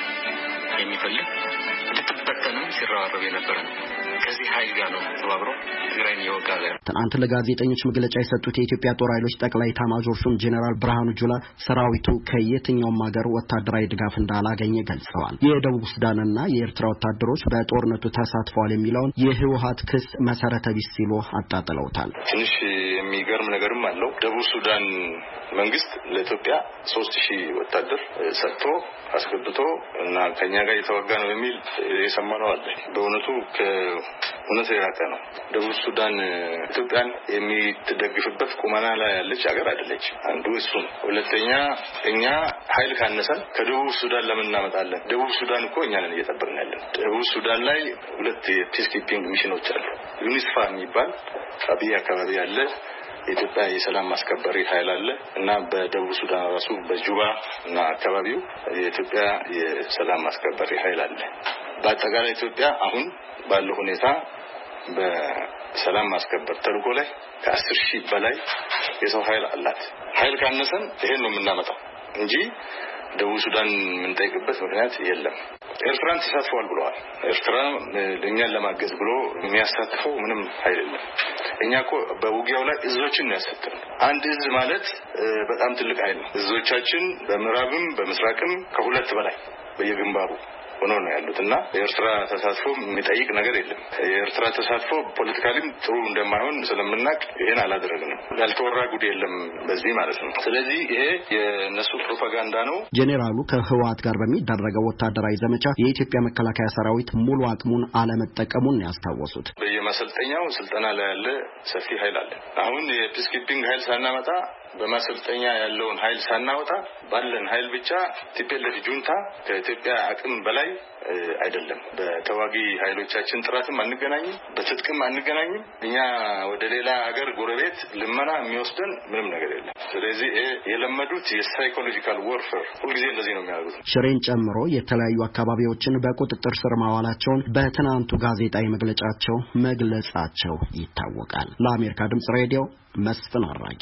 የሚፈልግ እንድትበተንም ሲራራብ የነበረ ነው። ከዚህ ኃይል ጋር ነው ተባብሮ ትግራይን የወጋለ። ትናንት ለጋዜጠኞች መግለጫ የሰጡት የኢትዮጵያ ጦር ኃይሎች ጠቅላይ ኤታማዦር ሹም ጀነራል ብርሃኑ ጁላ ሰራዊቱ ከየትኛውም ሀገር ወታደራዊ ድጋፍ እንዳላገኘ ገልጸዋል። የደቡብ ሱዳንና የኤርትራ ወታደሮች በጦርነቱ ተሳትፈዋል የሚለውን የህወሓት ክስ መሰረተ ቢስ ሲሉ አጣጥለውታል። ትንሽ የሚገርም ነገርም አለው። ደቡብ ሱዳን መንግስት ለኢትዮጵያ ሶስት ሺህ ወታደር ሰጥቶ አስገብቶ እና ከኛ ጋር የተዋጋ ነው የሚል የሰማነው አለ። በእውነቱ ከእውነት የራቀ ነው። ደቡብ ሱዳን ኢትዮጵያን የሚትደግፍበት ቁመና ላይ ያለች ሀገር አይደለች። አንዱ እሱ ነው። ሁለተኛ እኛ ኃይል ካነሰን ከደቡብ ሱዳን ለምን እናመጣለን? ደቡብ ሱዳን እኮ እኛ ነን እየጠበቅን ያለን። ደቡብ ሱዳን ላይ ሁለት የፒስ ኪፒንግ ሚሽኖች አሉ። ዩኒስፋ የሚባል አብይ አካባቢ ያለ የኢትዮጵያ የሰላም ማስከበሪ ኃይል አለ እና በደቡብ ሱዳን ራሱ በጁባ እና አካባቢው የኢትዮጵያ የሰላም ማስከበሪ ኃይል አለ። በአጠቃላይ ኢትዮጵያ አሁን ባለው ሁኔታ በሰላም ማስከበር ተልዕኮ ላይ ከአስር ሺህ በላይ የሰው ኃይል አላት። ኃይል ካነሰን ይሄን ነው የምናመጣው እንጂ ደቡብ ሱዳን የምንጠይቅበት ምክንያት የለም። ኤርትራን ተሳትፈዋል ብለዋል። ኤርትራ ለኛን ለማገዝ ብሎ የሚያሳትፈው ምንም ኃይል የለም። እኛ እኮ በውጊያው ላይ እዞችን ነው ያሳተፈው። አንድ እዝ ማለት በጣም ትልቅ ኃይል ነው። እዞቻችን በምዕራብም በምስራቅም ከሁለት በላይ በየግንባሩ ሆኖ ነው ያሉትና የኤርትራ ተሳትፎ የሚጠይቅ ነገር የለም። የኤርትራ ተሳትፎ ፖለቲካሊም ጥሩ እንደማይሆን ስለምናውቅ ይሄን አላደረግንም። ያልተወራ ጉድ የለም በዚህ ማለት ነው። ስለዚህ ይሄ የነሱ ፕሮፓጋንዳ ነው። ጄኔራሉ ከህወሓት ጋር በሚደረገው ወታደራዊ ዘመቻ የኢትዮጵያ መከላከያ ሰራዊት ሙሉ አቅሙን አለመጠቀሙን ያስታወሱት በየማሰልጠኛው ስልጠና ላይ ያለ ሰፊ ኃይል አለ። አሁን የፒስኪፒንግ ኃይል ሳናመጣ በማሰልጠኛ ያለውን ኃይል ሳናወጣ ባለን ኃይል ብቻ ቲፒኤልኤፍ ጁንታ ከኢትዮጵያ አቅም በላይ አይደለም። በተዋጊ ኃይሎቻችን ጥራትም አንገናኝም፣ በትጥቅም አንገናኝም። እኛ ወደ ሌላ ሀገር ጎረቤት ልመና የሚወስደን ምንም ነገር የለም። ስለዚህ የለመዱት የሳይኮሎጂካል ወርፌር ሁልጊዜ እንደዚህ ነው የሚያደርጉት። ሽሬን ጨምሮ የተለያዩ አካባቢዎችን በቁጥጥር ስር ማዋላቸውን በትናንቱ ጋዜጣዊ መግለጫቸው መግለጻቸው ይታወቃል። ለአሜሪካ ድምጽ ሬዲዮ መስፍን አራጌ።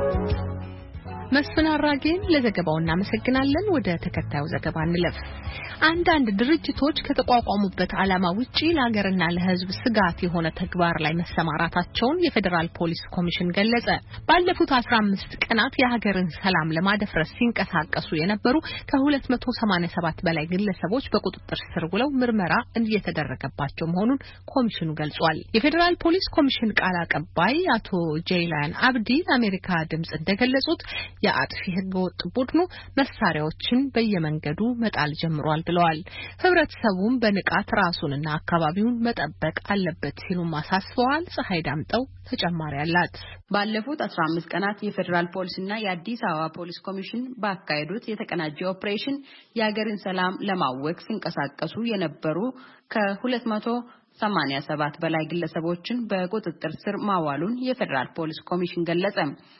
መስፍን አራጌን ለዘገባው እናመሰግናለን። ወደ ተከታዩ ዘገባ እንለፍ። አንዳንድ ድርጅቶች ከተቋቋሙበት ዓላማ ውጪ ለሀገርና ለሕዝብ ስጋት የሆነ ተግባር ላይ መሰማራታቸውን የፌዴራል ፖሊስ ኮሚሽን ገለጸ። ባለፉት አስራ አምስት ቀናት የሀገርን ሰላም ለማደፍረስ ሲንቀሳቀሱ የነበሩ ከሁለት መቶ ሰማኒያ ሰባት በላይ ግለሰቦች በቁጥጥር ስር ውለው ምርመራ እየተደረገባቸው መሆኑን ኮሚሽኑ ገልጿል። የፌዴራል ፖሊስ ኮሚሽን ቃል አቀባይ አቶ ጄይላን አብዲ ለአሜሪካ ድምጽ እንደገለጹት የአጥፊ ህገወጥ ቡድኑ መሳሪያዎችን በየመንገዱ መጣል ጀምሯል ብለዋል። ህብረተሰቡም በንቃት ራሱንና አካባቢውን መጠበቅ አለበት ሲሉ ማሳስበዋል። ፀሐይ ዳምጠው ተጨማሪ አላት። ባለፉት አስራ አምስት ቀናት የፌዴራል ፖሊስና የአዲስ አበባ ፖሊስ ኮሚሽን ባካሄዱት የተቀናጀ ኦፕሬሽን የሀገርን ሰላም ለማወክ ሲንቀሳቀሱ የነበሩ ከሁለት መቶ ሰማኒያ ሰባት በላይ ግለሰቦችን በቁጥጥር ስር ማዋሉን የፌዴራል ፖሊስ ኮሚሽን ገለጸ።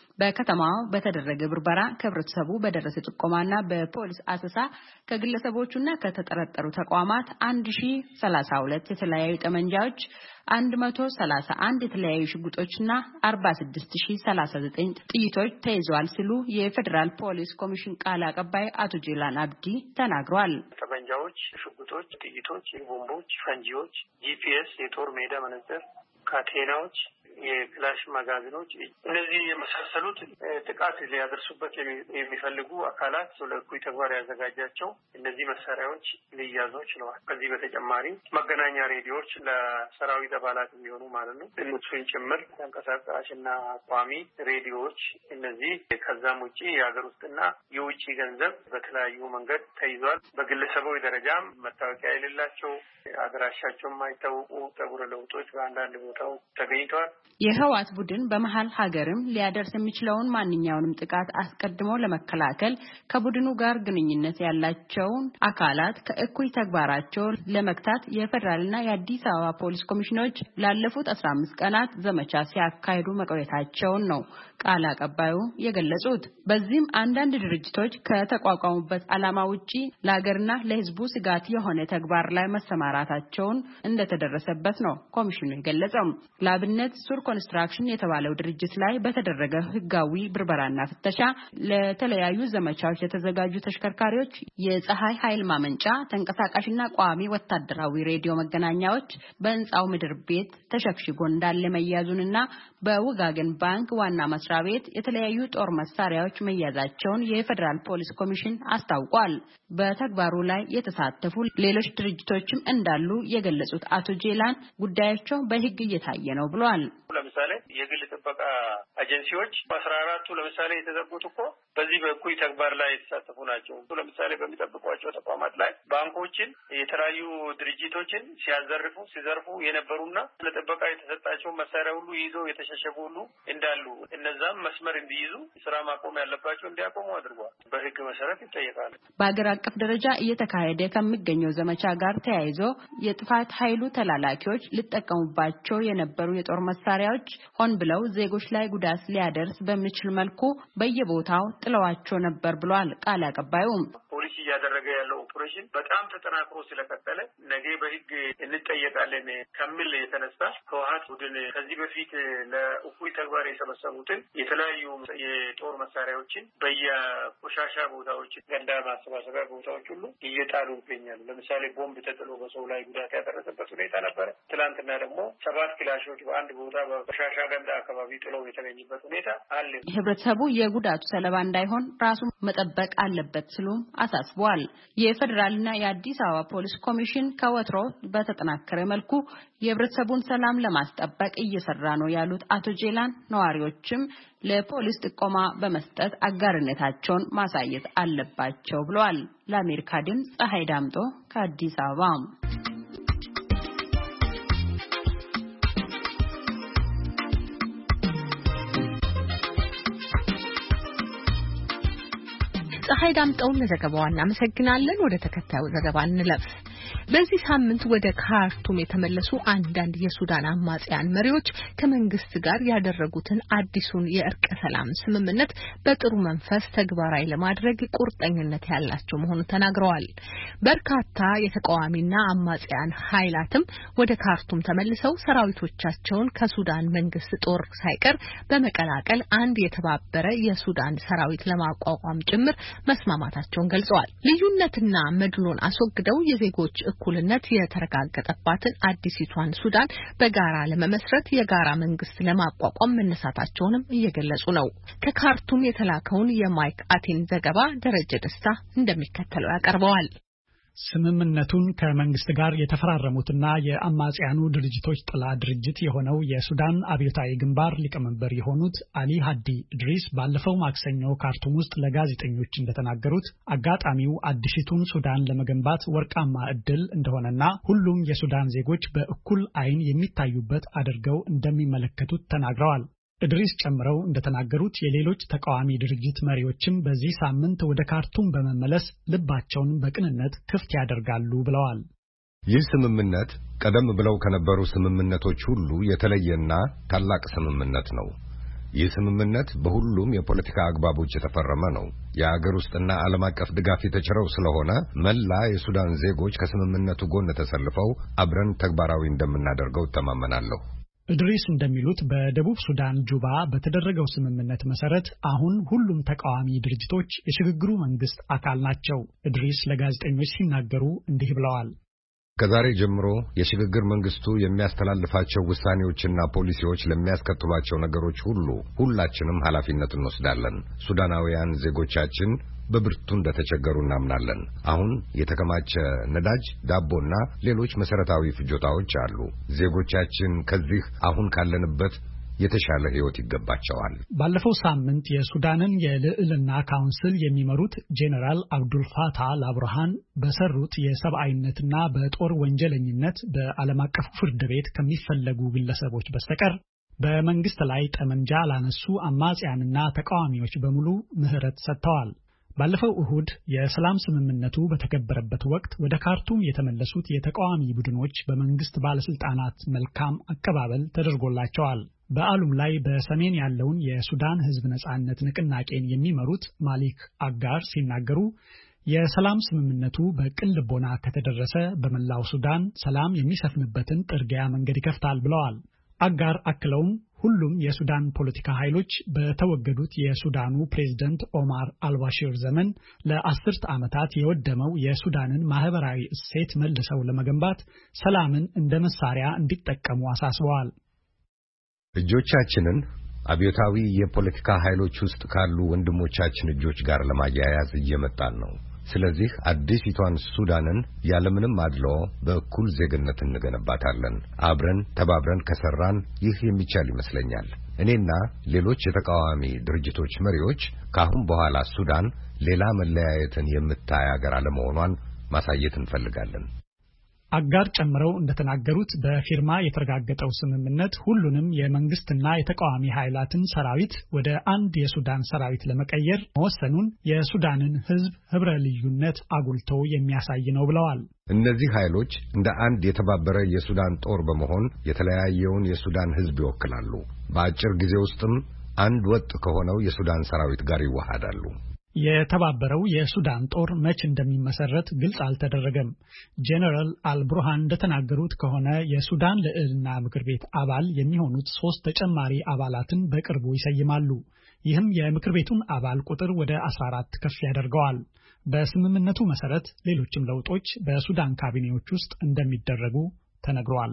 በከተማው በተደረገ ብርበራ ከህብረተሰቡ በደረሰ ጥቆማና በፖሊስ አሰሳ ከግለሰቦቹና ከተጠረጠሩ ተቋማት አንድ ሺህ ሰላሳ ሁለት የተለያዩ ጠመንጃዎች፣ አንድ መቶ ሰላሳ አንድ የተለያዩ ሽጉጦችና አርባ ስድስት ሺህ ሰላሳ ዘጠኝ ጥይቶች ተይዘዋል ሲሉ የፌዴራል ፖሊስ ኮሚሽን ቃል አቀባይ አቶ ጄላን አብዲ ተናግረዋል። ጠመንጃዎች፣ ሽጉጦች፣ ጥይቶች፣ ቦምቦች፣ ፈንጂዎች፣ ጂፒኤስ፣ የጦር ሜዳ መነጽር፣ ካቴናዎች፣ የክላሽ መጋዘኖች እነዚህ የመሳሰሉት ጥቃት ሊያደርሱበት የሚፈልጉ አካላት ለእኩይ ተግባር ያዘጋጃቸው እነዚህ መሳሪያዎች ሊያዙ ችለዋል። ከዚህ በተጨማሪ መገናኛ ሬዲዮዎች ለሰራዊት አባላት የሚሆኑ ማለት ነው እነሱን ጭምር ተንቀሳቃሽና ቋሚ ሬዲዮዎች እነዚህ ከዛም ውጪ የሀገር ውስጥና የውጪ ገንዘብ በተለያዩ መንገድ ተይዟል። በግለሰባዊ ደረጃም መታወቂያ የሌላቸው አድራሻቸው የማይታወቁ ጠጉረ ለውጦች በአንዳንድ ቦታዎች ተገኝተዋል። የህወሓት ቡድን በመሃል ሀገርም ሊያደርስ የሚችለውን ማንኛውንም ጥቃት አስቀድሞ ለመከላከል ከቡድኑ ጋር ግንኙነት ያላቸውን አካላት ከእኩይ ተግባራቸው ለመክታት የፌዴራልና የአዲስ አበባ ፖሊስ ኮሚሽኖች ላለፉት አስራ አምስት ቀናት ዘመቻ ሲያካሂዱ መቆየታቸውን ነው ቃል አቀባዩ የገለጹት። በዚህም አንዳንድ ድርጅቶች ከተቋቋሙበት ዓላማ ውጪ ለሀገርና ለህዝቡ ስጋት የሆነ ተግባር ላይ መሰማራታቸውን እንደተደረሰበት ነው ኮሚሽኑ የገለጸው። ለአብነት ሱር ኮንስትራክሽን የተባለው ድርጅት ላይ በተደረገ ህጋዊ ብርበራና ፍተሻ ለተለያዩ ዘመቻዎች የተዘጋጁ ተሽከርካሪዎች፣ የፀሐይ ኃይል ማመንጫ፣ ተንቀሳቃሽና ቋሚ ወታደራዊ ሬዲዮ መገናኛዎች በህንጻው ምድር ቤት ተሸክሽጎ እንዳለ መያዙንና በውጋገን ባንክ ዋና መስሪያ ቤት የተለያዩ ጦር መሳሪያዎች መያዛቸውን የፌዴራል ፖሊስ ኮሚሽን አስታውቋል። በተግባሩ ላይ የተሳተፉ ሌሎች ድርጅቶችም እንዳሉ የገለጹት አቶ ጄላን ጉዳያቸው በህግ እየታየ ነው ብለዋል። ለምሳሌ የግል ጥበቃ ኤጀንሲዎች አስራ አራቱ ለምሳሌ የተዘጉት እኮ በዚህ በእኩይ ተግባር ላይ የተሳተፉ ናቸው። ለምሳሌ በሚጠብቋቸው ተቋማት ላይ ባንኮችን፣ የተለያዩ ድርጅቶችን ሲያዘርፉ ሲዘርፉ የነበሩና ለጥበቃ የተሰጣቸው መሳሪያ ሁሉ ይዘው የተሸሸጉ ሁሉ እንዳሉ እነዛም መስመር እንዲይዙ ስራ ማቆም ያለባቸው እንዲያቆሙ አድርጓል። በህግ መሰረት ይጠየቃሉ። በአገር አቀፍ ደረጃ እየተካሄደ ከሚገኘው ዘመቻ ጋር ተያይዞ የጥፋት ኃይሉ ተላላኪዎች ሊጠቀሙባቸው የነበሩ የጦር መሳሪያዎች ሆን ብለው ዜጎች ላይ ጉዳት ሊያደርስ በሚችል መልኩ በየቦታው ጥለዋቸው ነበር ብሏል ቃል አቀባዩ። ፖሊስ እያደረገ ያለው ኦፕሬሽን በጣም ተጠናክሮ ስለቀጠለ ነገ በህግ እንጠየቃለን ከሚል የተነሳ ህወሓት ቡድን ከዚህ በፊት ለእኩይ ተግባር የሰበሰቡትን የተለያዩ የጦር መሳሪያዎችን በየቆሻሻ ቦታዎች፣ ገንዳ ማሰባሰቢያ ቦታዎች ሁሉ እየጣሉ ይገኛሉ። ለምሳሌ ቦምብ ተጥሎ በሰው ላይ ጉዳት ያደረሰበት ሁኔታ ነበረ። ትናንትና ደግሞ ሰባት ክላሾች በአንድ ቦታ በቆሻሻ ገንዳ አካባቢ ጥለው የተገኙበት ሁኔታ አለ። ህብረተሰቡ የጉዳቱ ሰለባ እንዳይሆን ራሱን መጠበቅ አለበት ሲሉም አሳስበዋል። የፌዴራልና የአዲስ አበባ ፖሊስ ኮሚሽን ከወትሮ በተጠናከረ መልኩ የህብረተሰቡን ሰላም ለማስጠበቅ እየሰራ ነው ያሉት አቶ ጄላን ነዋሪዎችም ለፖሊስ ጥቆማ በመስጠት አጋርነታቸውን ማሳየት አለባቸው ብለዋል። ለአሜሪካ ድምጽ ፀሐይ ዳምጦ ከአዲስ አበባ። ፀሐይ ዳምጠውን ለዘገባው እናመሰግናለን። ወደ ተከታዩ ዘገባ እንለፍ። በዚህ ሳምንት ወደ ካርቱም የተመለሱ አንዳንድ የሱዳን አማጽያን መሪዎች ከመንግስት ጋር ያደረጉትን አዲሱን የእርቀ ሰላም ስምምነት በጥሩ መንፈስ ተግባራዊ ለማድረግ ቁርጠኝነት ያላቸው መሆኑን ተናግረዋል። በርካታ የተቃዋሚና አማጽያን ኃይላትም ወደ ካርቱም ተመልሰው ሰራዊቶቻቸውን ከሱዳን መንግስት ጦር ሳይቀር በመቀላቀል አንድ የተባበረ የሱዳን ሰራዊት ለማቋቋም ጭምር መስማማታቸውን ገልጸዋል። ልዩነትና መድሎን አስወግደው የዜጎች እኩልነት የተረጋገጠባትን አዲሲቷን ሱዳን በጋራ ለመመስረት የጋራ መንግስት ለማቋቋም መነሳታቸውንም እየገለጹ ነው። ከካርቱም የተላከውን የማይክ አቲን ዘገባ ደረጀ ደስታ እንደሚከተለው ያቀርበዋል። ስምምነቱን ከመንግስት ጋር የተፈራረሙትና የአማጽያኑ ድርጅቶች ጥላ ድርጅት የሆነው የሱዳን አብዮታዊ ግንባር ሊቀመንበር የሆኑት አሊ ሀዲ ኢድሪስ ባለፈው ማክሰኞ ካርቱም ውስጥ ለጋዜጠኞች እንደተናገሩት አጋጣሚው አዲሲቱን ሱዳን ለመገንባት ወርቃማ እድል እንደሆነና ሁሉም የሱዳን ዜጎች በእኩል አይን የሚታዩበት አድርገው እንደሚመለከቱት ተናግረዋል። ኢድሪስ ጨምረው እንደተናገሩት የሌሎች ተቃዋሚ ድርጅት መሪዎችም በዚህ ሳምንት ወደ ካርቱም በመመለስ ልባቸውን በቅንነት ክፍት ያደርጋሉ ብለዋል። ይህ ስምምነት ቀደም ብለው ከነበሩ ስምምነቶች ሁሉ የተለየና ታላቅ ስምምነት ነው። ይህ ስምምነት በሁሉም የፖለቲካ አግባቦች የተፈረመ ነው። የአገር ውስጥና ዓለም አቀፍ ድጋፍ የተቸረው ስለሆነ መላ የሱዳን ዜጎች ከስምምነቱ ጎን ተሰልፈው አብረን ተግባራዊ እንደምናደርገው ተማመናለሁ። ኢድሪስ እንደሚሉት በደቡብ ሱዳን ጁባ በተደረገው ስምምነት መሰረት አሁን ሁሉም ተቃዋሚ ድርጅቶች የሽግግሩ መንግስት አካል ናቸው። ኢድሪስ ለጋዜጠኞች ሲናገሩ እንዲህ ብለዋል። ከዛሬ ጀምሮ የሽግግር መንግስቱ የሚያስተላልፋቸው ውሳኔዎችና ፖሊሲዎች ለሚያስከትሏቸው ነገሮች ሁሉ ሁላችንም ኃላፊነት እንወስዳለን። ሱዳናውያን ዜጎቻችን በብርቱ እንደተቸገሩ እናምናለን። አሁን የተከማቸ ነዳጅ፣ ዳቦና ሌሎች መሰረታዊ ፍጆታዎች አሉ። ዜጎቻችን ከዚህ አሁን ካለንበት የተሻለ ህይወት ይገባቸዋል። ባለፈው ሳምንት የሱዳንን የልዕልና ካውንስል የሚመሩት ጄኔራል አብዱል ፋታህ አልቡርሃን በሰሩት የሰብአዊነትና በጦር ወንጀለኝነት በዓለም አቀፉ ፍርድ ቤት ከሚፈለጉ ግለሰቦች በስተቀር በመንግስት ላይ ጠመንጃ ላነሱ አማጽያንና ተቃዋሚዎች በሙሉ ምህረት ሰጥተዋል። ባለፈው እሁድ የሰላም ስምምነቱ በተከበረበት ወቅት ወደ ካርቱም የተመለሱት የተቃዋሚ ቡድኖች በመንግስት ባለስልጣናት መልካም አቀባበል ተደርጎላቸዋል። በዓሉም ላይ በሰሜን ያለውን የሱዳን ህዝብ ነጻነት ንቅናቄን የሚመሩት ማሊክ አጋር ሲናገሩ የሰላም ስምምነቱ በቅን ልቦና ከተደረሰ በመላው ሱዳን ሰላም የሚሰፍንበትን ጥርጊያ መንገድ ይከፍታል ብለዋል። አጋር አክለውም ሁሉም የሱዳን ፖለቲካ ኃይሎች በተወገዱት የሱዳኑ ፕሬዝዳንት ኦማር አልባሺር ዘመን ለአስርት ዓመታት የወደመው የሱዳንን ማህበራዊ እሴት መልሰው ለመገንባት ሰላምን እንደ መሳሪያ እንዲጠቀሙ አሳስበዋል። እጆቻችንን አብዮታዊ የፖለቲካ ኃይሎች ውስጥ ካሉ ወንድሞቻችን እጆች ጋር ለማያያዝ እየመጣን ነው። ስለዚህ አዲሲቷን ሱዳንን ያለምንም አድሎ በእኩል ዜግነት እንገነባታለን። አብረን ተባብረን ከሰራን ይህ የሚቻል ይመስለኛል። እኔና ሌሎች የተቃዋሚ ድርጅቶች መሪዎች ከአሁን በኋላ ሱዳን ሌላ መለያየትን የምታይ አገር አለመሆኗን ማሳየት እንፈልጋለን። አጋር ጨምረው እንደተናገሩት በፊርማ የተረጋገጠው ስምምነት ሁሉንም የመንግስትና የተቃዋሚ ኃይላትን ሰራዊት ወደ አንድ የሱዳን ሰራዊት ለመቀየር መወሰኑን የሱዳንን ህዝብ ህብረ ልዩነት አጉልቶ የሚያሳይ ነው ብለዋል። እነዚህ ኃይሎች እንደ አንድ የተባበረ የሱዳን ጦር በመሆን የተለያየውን የሱዳን ህዝብ ይወክላሉ። በአጭር ጊዜ ውስጥም አንድ ወጥ ከሆነው የሱዳን ሰራዊት ጋር ይዋሃዳሉ። የተባበረው የሱዳን ጦር መች እንደሚመሰረት ግልጽ አልተደረገም። ጄኔራል አልቡርሃን እንደተናገሩት ከሆነ የሱዳን ልዕልና ምክር ቤት አባል የሚሆኑት ሶስት ተጨማሪ አባላትን በቅርቡ ይሰይማሉ። ይህም የምክር ቤቱን አባል ቁጥር ወደ አስራ አራት ከፍ ያደርገዋል። በስምምነቱ መሰረት ሌሎችም ለውጦች በሱዳን ካቢኔዎች ውስጥ እንደሚደረጉ ተነግሯል።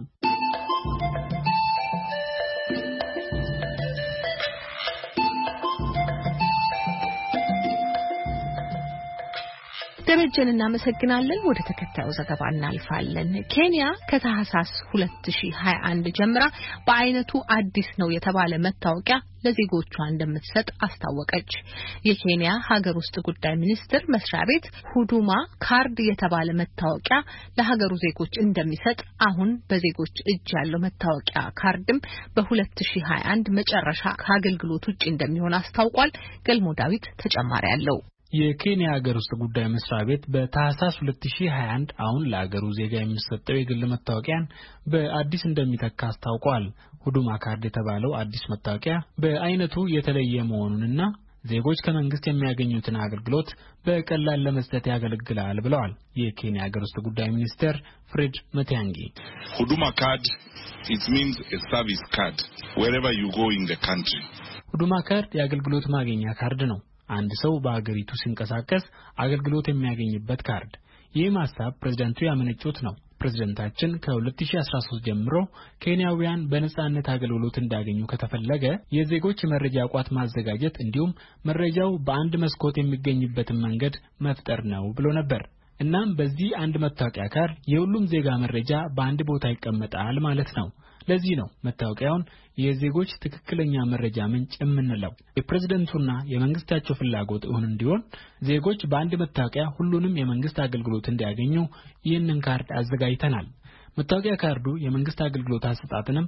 ደረጀን እናመሰግናለን። ወደ ተከታዩ ዘገባ እናልፋለን። ኬንያ ከታህሳስ ሁለት ሺህ ሃያ አንድ ጀምራ በአይነቱ አዲስ ነው የተባለ መታወቂያ ለዜጎቿ እንደምትሰጥ አስታወቀች። የኬንያ ሀገር ውስጥ ጉዳይ ሚኒስቴር መስሪያ ቤት ሁዱማ ካርድ የተባለ መታወቂያ ለሀገሩ ዜጎች እንደሚሰጥ፣ አሁን በዜጎች እጅ ያለው መታወቂያ ካርድም በሁለት ሺህ ሃያ አንድ መጨረሻ ከአገልግሎት ውጪ እንደሚሆን አስታውቋል። ገልሞ ዳዊት ተጨማሪ አለው። የኬንያ ሀገር ውስጥ ጉዳይ መስሪያ ቤት በታህሳስ ሁለት ሺህ ሃያ አንድ አሁን ለሀገሩ ዜጋ የሚሰጠው የግል መታወቂያን በአዲስ እንደሚተካ አስታውቋል። ሁዱማ ካርድ የተባለው አዲስ መታወቂያ በአይነቱ የተለየ መሆኑንና ዜጎች ከመንግስት የሚያገኙትን አገልግሎት በቀላል ለመስጠት ያገለግላል ብለዋል የኬንያ ሀገር ውስጥ ጉዳይ ሚኒስትር ፍሬድ መቲያንጊ። ሁዱማ ካርድ it means a service card wherever you go in the country. ሁዱማ ካርድ የአገልግሎት ማግኛ ካርድ ነው። አንድ ሰው በአገሪቱ ሲንቀሳቀስ አገልግሎት የሚያገኝበት ካርድ። ይህ ሐሳብ ፕሬዝዳንቱ ያመነጩት ነው። ፕሬዝዳንታችን ከ2013 ጀምሮ ኬንያውያን በነጻነት አገልግሎት እንዳገኙ ከተፈለገ የዜጎች መረጃ ቋት ማዘጋጀት እንዲሁም መረጃው በአንድ መስኮት የሚገኝበትን መንገድ መፍጠር ነው ብሎ ነበር። እናም በዚህ አንድ መታወቂያ ካርድ የሁሉም ዜጋ መረጃ በአንድ ቦታ ይቀመጣል ማለት ነው። ለዚህ ነው መታወቂያውን የዜጎች ትክክለኛ መረጃ ምንጭ የምንለው። የፕሬዝዳንቱና የመንግስታቸው ፍላጎት እውን እንዲሆን ዜጎች በአንድ መታወቂያ ሁሉንም የመንግስት አገልግሎት እንዲያገኙ ይህንን ካርድ አዘጋጅተናል። መታወቂያ ካርዱ የመንግስት አገልግሎት አሰጣጥንም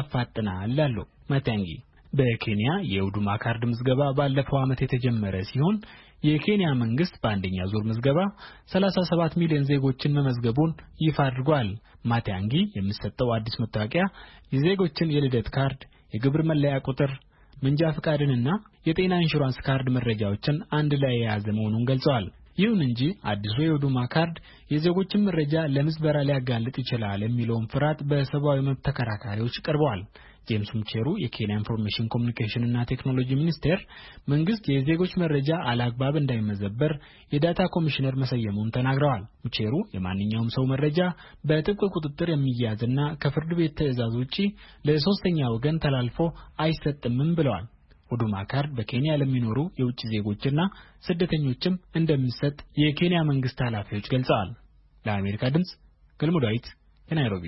ያፋጥናል አሉ መቲያንጊ። በኬንያ የሁዱማ ካርድ ምዝገባ ባለፈው ዓመት የተጀመረ ሲሆን የኬንያ መንግስት በአንደኛ ዙር ምዝገባ ሰላሳ ሰባት ሚሊዮን ዜጎችን መመዝገቡን ይፋ አድርጓል። መቲያንጊ የሚሰጠው አዲስ መታወቂያ የዜጎችን የልደት ካርድ፣ የግብር መለያ ቁጥር፣ መንጃ ፈቃድንና የጤና ኢንሹራንስ ካርድ መረጃዎችን አንድ ላይ የያዘ መሆኑን ገልጸዋል። ይሁን እንጂ አዲሱ የሁዱማ ካርድ የዜጎችን መረጃ ለምዝበራ ሊያጋልጥ ይችላል የሚለውን ፍርሃት በሰብአዊ መብት ተከራካሪዎች ቀርበዋል። ጄምስ ሙቼሩ የኬንያ ኢንፎርሜሽን ኮሚኒኬሽን እና ቴክኖሎጂ ሚኒስቴር መንግስት የዜጎች መረጃ አላግባብ እንዳይመዘበር የዳታ ኮሚሽነር መሰየሙን ተናግረዋል። ሙቼሩ የማንኛውም ሰው መረጃ በጥብቅ ቁጥጥር የሚያዝና ከፍርድ ቤት ትዕዛዝ ውጪ ለሶስተኛ ወገን ተላልፎ አይሰጥምም ብለዋል። ሁዱማ ካርድ በኬንያ ለሚኖሩ የውጭ ዜጎችና ስደተኞችም እንደሚሰጥ የኬንያ መንግስት ኃላፊዎች ገልጸዋል። ለአሜሪካ ድምጽ ገልሞ ዳዊት ከናይሮቢ።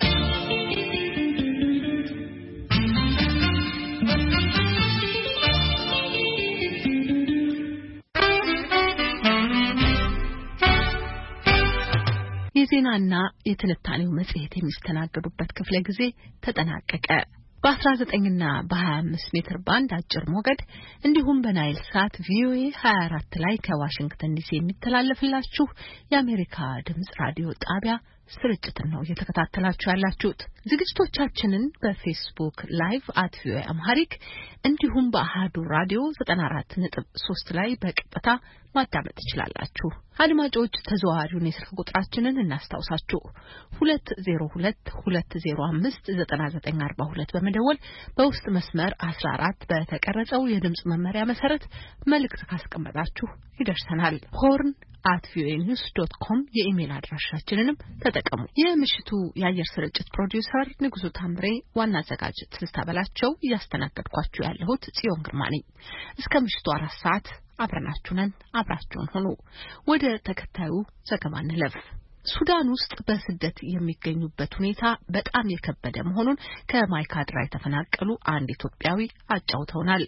የዜናና የትንታኔው መጽሔት የሚስተናገዱበት ክፍለ ጊዜ ተጠናቀቀ። በ19 እና በ25 ሜትር ባንድ አጭር ሞገድ እንዲሁም በናይል ሳት ቪኦኤ ሃያ አራት ላይ ከዋሽንግተን ዲሲ የሚተላለፍላችሁ የአሜሪካ ድምጽ ራዲዮ ጣቢያ ስርጭትን ነው እየተከታተላችሁ ያላችሁት። ዝግጅቶቻችንን በፌስቡክ ላይቭ አት ቪኦኤ አምሃሪክ እንዲሁም በአሃዱ ራዲዮ ዘጠና አራት ነጥብ ሶስት ላይ በቀጥታ ማዳመጥ ትችላላችሁ። አድማጮች ተዘዋዋሪውን የስልክ ቁጥራችንን እናስታውሳችሁ። ሁለት ዜሮ ሁለት ሁለት ዜሮ አምስት ዘጠና ዘጠኝ አርባ ሁለት በመደወል በውስጥ መስመር አስራ አራት በተቀረጸው የድምጽ መመሪያ መሰረት መልእክት ካስቀመጣችሁ ይደርሰናል። ሆርን አት ቪኦኤ ኒውስ ዶት ኮም የኢሜል አድራሻችንንም ተጠቀሙ። የምሽቱ የአየር ስርጭት ፕሮዲዩሰር ንጉሱ ታምሬ፣ ዋና አዘጋጅ ትዝታ በላቸው፣ እያስተናገድኳችሁ ያለሁት ጽዮን ግርማ ነኝ። እስከ ምሽቱ አራት ሰዓት አብረናችሁ ነን። አብራችሁን ሆኑ። ወደ ተከታዩ ዘገባ እንለፍ። ሱዳን ውስጥ በስደት የሚገኙበት ሁኔታ በጣም የከበደ መሆኑን ከማይካድራ የተፈናቀሉ አንድ ኢትዮጵያዊ አጫውተውናል።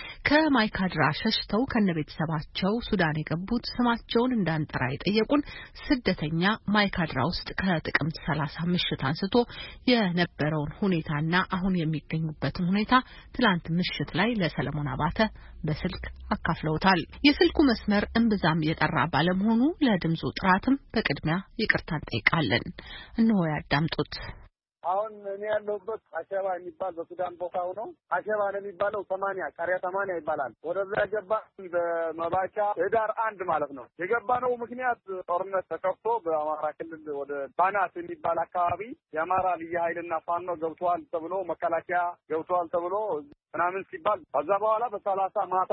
ከማይካድራ ሸሽተው ከነቤተሰባቸው ሱዳን የገቡት ስማቸውን እንዳንጠራ የጠየቁን ስደተኛ ማይካድራ ውስጥ ከጥቅምት ሰላሳ ምሽት አንስቶ የነበረውን ሁኔታና አሁን የሚገኙበትን ሁኔታ ትላንት ምሽት ላይ ለሰለሞን አባተ በስልክ አካፍለውታል። የስልኩ መስመር እምብዛም የጠራ ባለመሆኑ ለድምፁ ጥራትም በቅድሚያ ይቅርታ እንጠይቃለን። እነሆ ያዳምጡት። አሁን እኔ ያለሁበት አሸባ የሚባል በሱዳን ቦታው ነው። አሸባ ለሚባለው ሰማንያ ቃሪያ ሰማንያ ይባላል። ወደዛ የገባ በመባቻ ህዳር አንድ ማለት ነው። የገባነው ምክንያት ጦርነት ተከፍቶ በአማራ ክልል ወደ ባናት የሚባል አካባቢ የአማራ ልዩ ኃይልና ፋኖ ገብተዋል ተብሎ መከላከያ ገብተዋል ተብሎ ምናምን ሲባል ከዛ በኋላ በሰላሳ ማታ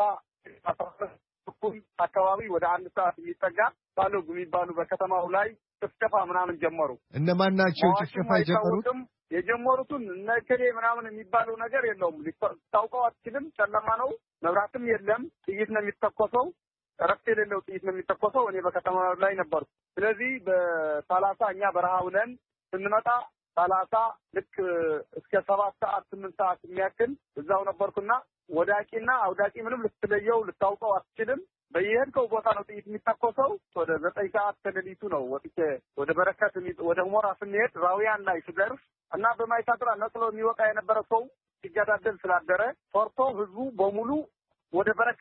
አካባቢ ወደ አንድ ሰዓት የሚጠጋ ባለው የሚባሉ በከተማው ላይ ጭፍጨፋ ምናምን ጀመሩ። እነማን ናቸው ጭፍጨፋ የጀመሩት? የጀመሩትን ነከሌ ምናምን የሚባለው ነገር የለውም። ታውቀው አትችልም። ጨለማ ነው፣ መብራትም የለም። ጥይት ነው የሚተኮሰው፣ እረፍት የሌለው ጥይት ነው የሚተኮሰው። እኔ በከተማው ላይ ነበርኩ። ስለዚህ በሰላሳ እኛ በረሃ ውለን ስንመጣ ሰላሳ ልክ እስከ ሰባት ሰዓት ስምንት ሰዓት የሚያክል እዛው ነበርኩና ወዳቂና አውዳቂ ምንም ልትለየው ልታውቀው አትችልም። በየሄድከው ቦታ ነው ጥይት የሚተኮሰው። ወደ ዘጠኝ ሰዓት ከሌሊቱ ነው ወጥቼ ወደ በረከት ወደ ሞራ ስንሄድ ራውያን ላይ ስደርስ እና በማይካድራ ነጥሎ የሚወጣ የነበረ ሰው ሲገዳደል ስላደረ ፈርቶ ህዝቡ በሙሉ ወደ በረከት መጣ።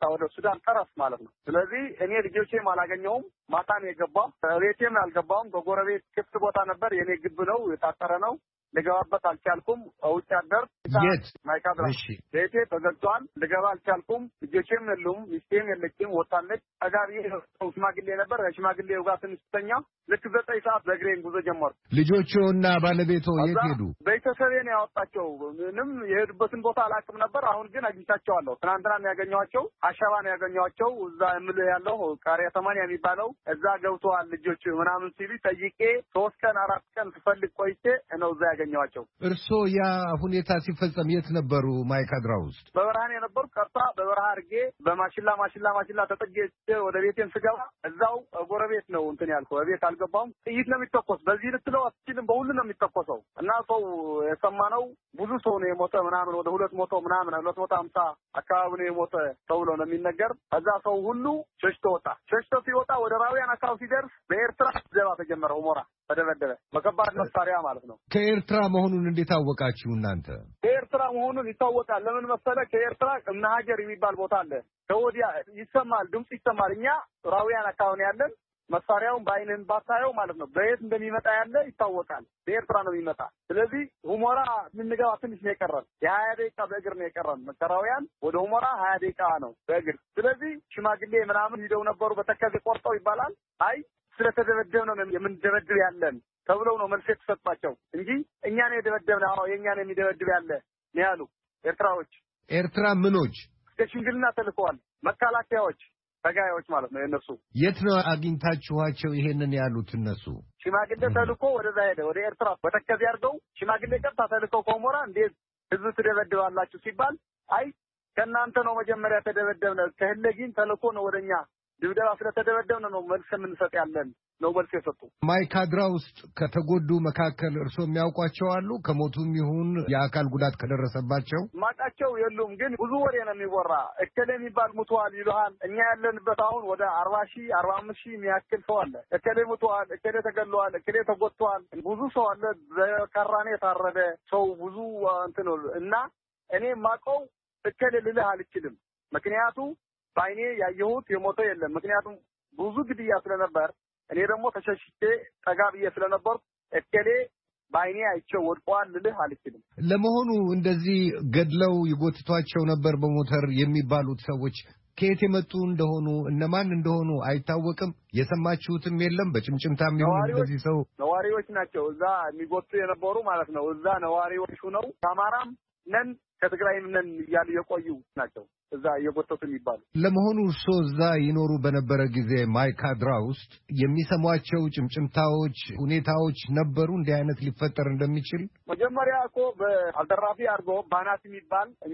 ወጣ ወደ ሱዳን ጠረፍ ማለት ነው ስለዚህ እኔ ልጆቼም አላገኘውም ማታን የገባው ቤቴም አልገባውም በጎረቤት ክፍት ቦታ ነበር የኔ ግብ ነው የታጠረ ነው ልገባበት አልቻልኩም አውጭ አደር የት ማይካድራ ቤቴ ተዘግቷል ልገባ አልቻልኩም ልጆቼም የሉም ሚስቴም የለችም ወጣለች አጋሪ ሽማግሌ ነበር ሽማግሌው ጋር ትንሽተኛ ልክ ዘጠኝ ሰዓት በእግሬን ጉዞ ጀመርኩ ልጆቹና ባለቤቱ የት ሄዱ ቤተሰቤን ያወጣቸው ምንም የሄዱበትን ቦታ አላውቅም ነበር አሁን ግን አግኝቻቸዋለሁ ትናንትና ያገኘኋቸው አሻባን ያገኘኋቸው እዛ እምልህ ያለው ቃሪያ ሰማንያ የሚባለው እዛ ገብተዋል ልጆች ምናምን ሲሉ ጠይቄ ሶስት ቀን አራት ቀን ስፈልግ ቆይቼ ነው እዛ ያገኘኋቸው እርሶ ያ ሁኔታ ሲፈጸም የት ነበሩ ማይካድራ ውስጥ በበረሃን የነበሩ ቀርታ በበረሃ አርጌ በማሽላ ማሽላ ማሽላ ተጠጌቼ ወደ ቤቴን ስገባ እዛው ጎረቤት ነው እንትን ያልኩ ቤት አልገባም ጥይት ነው የሚተኮስ በዚህ ልትለው አትችልም በሁሉ ነው የሚተኮሰው እና ሰው የሰማነው ብዙ ሰው ነው የሞተ ምናምን ወደ ሁለት መቶ ምናምን ሁለት መቶ ሃምሳ አካባቢ ነው የሞተ ተብሎ ነው የሚነገር እዛ ሰው ሁሉ ሸሽቶ ወጣ ሸሽቶ ሲወጣ ወደ ራውያን አካባቢ ሲደርስ በኤርትራ ዘባ ተጀመረ ሁመራ ተደበደበ በከባድ መሳሪያ ማለት ነው ከኤርትራ መሆኑን እንዴት አወቃችሁ እናንተ ከኤርትራ መሆኑን ይታወቃል ለምን መሰለ ከኤርትራ እነ ሀገር የሚባል ቦታ አለ ከወዲያ ይሰማል ድምጽ ይሰማል እኛ ራውያን አካባቢ ያለን መሳሪያውን ባይነን ባታየው ማለት ነው በየት እንደሚመጣ ያለ ይታወቃል በኤርትራ ነው የሚመጣ ስለዚህ ሁመራ ምንገባ ትንሽ ነው የቀረን የሀያ ደቂቃ በእግር ነው የቀረን መከራውያን ወደ ሁመራ ሀያ ደቂቃ ነው በእግር ስለዚህ ሽማግሌ ምናምን ሂደው ነበሩ በተከዘ ቆርጠው ይባላል አይ ስለተደበደብ ነው የምንደበድብ ያለን ተብለው ነው መልስ የተሰጣቸው እንጂ እኛ ነው የደበደብን አዎ የኛ ነው የሚደበድብ ያለ ነው ያሉ ኤርትራዎች ኤርትራ ምኖች ከሽንግልና ተልከዋል መከላከያዎች ተጋዮች ማለት ነው እነሱ የት ነው አግኝታችኋቸው ይሄንን ያሉት እነሱ ሽማግሌ ተልኮ ወደዛ ሄደ ወደ ኤርትራ በተከዚ ያርገው ሽማግሌ ቀጥታ ተልኮ ኮሞራ እንዴት ህዝብ ትደበድባላችሁ ሲባል አይ ከናንተ ነው መጀመሪያ ተደበደብነ ከህለጊን ተልኮ ነው ወደኛ ድብደባ ስለተደበደብነ ነው መልስ የምንሰጥ ያለን ነው መልስ የሰጡ ማይካድራ ውስጥ ከተጎዱ መካከል እርሶ የሚያውቋቸው አሉ ከሞቱም ይሁን የአካል ጉዳት ከደረሰባቸው ማቃቸው የሉም ግን ብዙ ወሬ ነው የሚወራ እከሌ የሚባል ሙቷል ይሉሃል እኛ ያለንበት አሁን ወደ አርባ ሺህ አርባ አምስት ሺህ የሚያክል ሰው አለ እከሌ ሙቷል እከሌ ተገሏል እከሌ ተጎድቷል ብዙ ሰው አለ በከራኔ የታረደ ሰው ብዙ እንትን እና እኔ ማቀው እከሌ ልልህ አልችልም ምክንያቱም ባይኔ ያየሁት የሞተ የለም ምክንያቱም ብዙ ግድያ ስለነበር እኔ ደግሞ ተሸሽቼ ጠጋብዬ ስለነበር እከሌ ባይኔ አይቼው ወድቋል ልልህ አልችልም ለመሆኑ እንደዚህ ገድለው ይጎትቷቸው ነበር በሞተር የሚባሉት ሰዎች ከየት የመጡ እንደሆኑ እነማን እንደሆኑ አይታወቅም የሰማችሁትም የለም በጭምጭምታም ይሁን እንደዚህ ሰው ነዋሪዎች ናቸው እዛ የሚጎቱ የነበሩ ማለት ነው እዛ ነዋሪዎች ሆነው ከአማራም ነን ከትግራይም ነን እያሉ የቆዩ ናቸው እዛ የጎተቱ የሚባሉ ለመሆኑ እርሶ እዛ ይኖሩ በነበረ ጊዜ ማይካድራ ውስጥ የሚሰሟቸው ጭምጭምታዎች ሁኔታዎች ነበሩ እንዲህ አይነት ሊፈጠር እንደሚችል መጀመሪያ እኮ በአልደራፊ አድርጎ ባናት የሚባል እኛ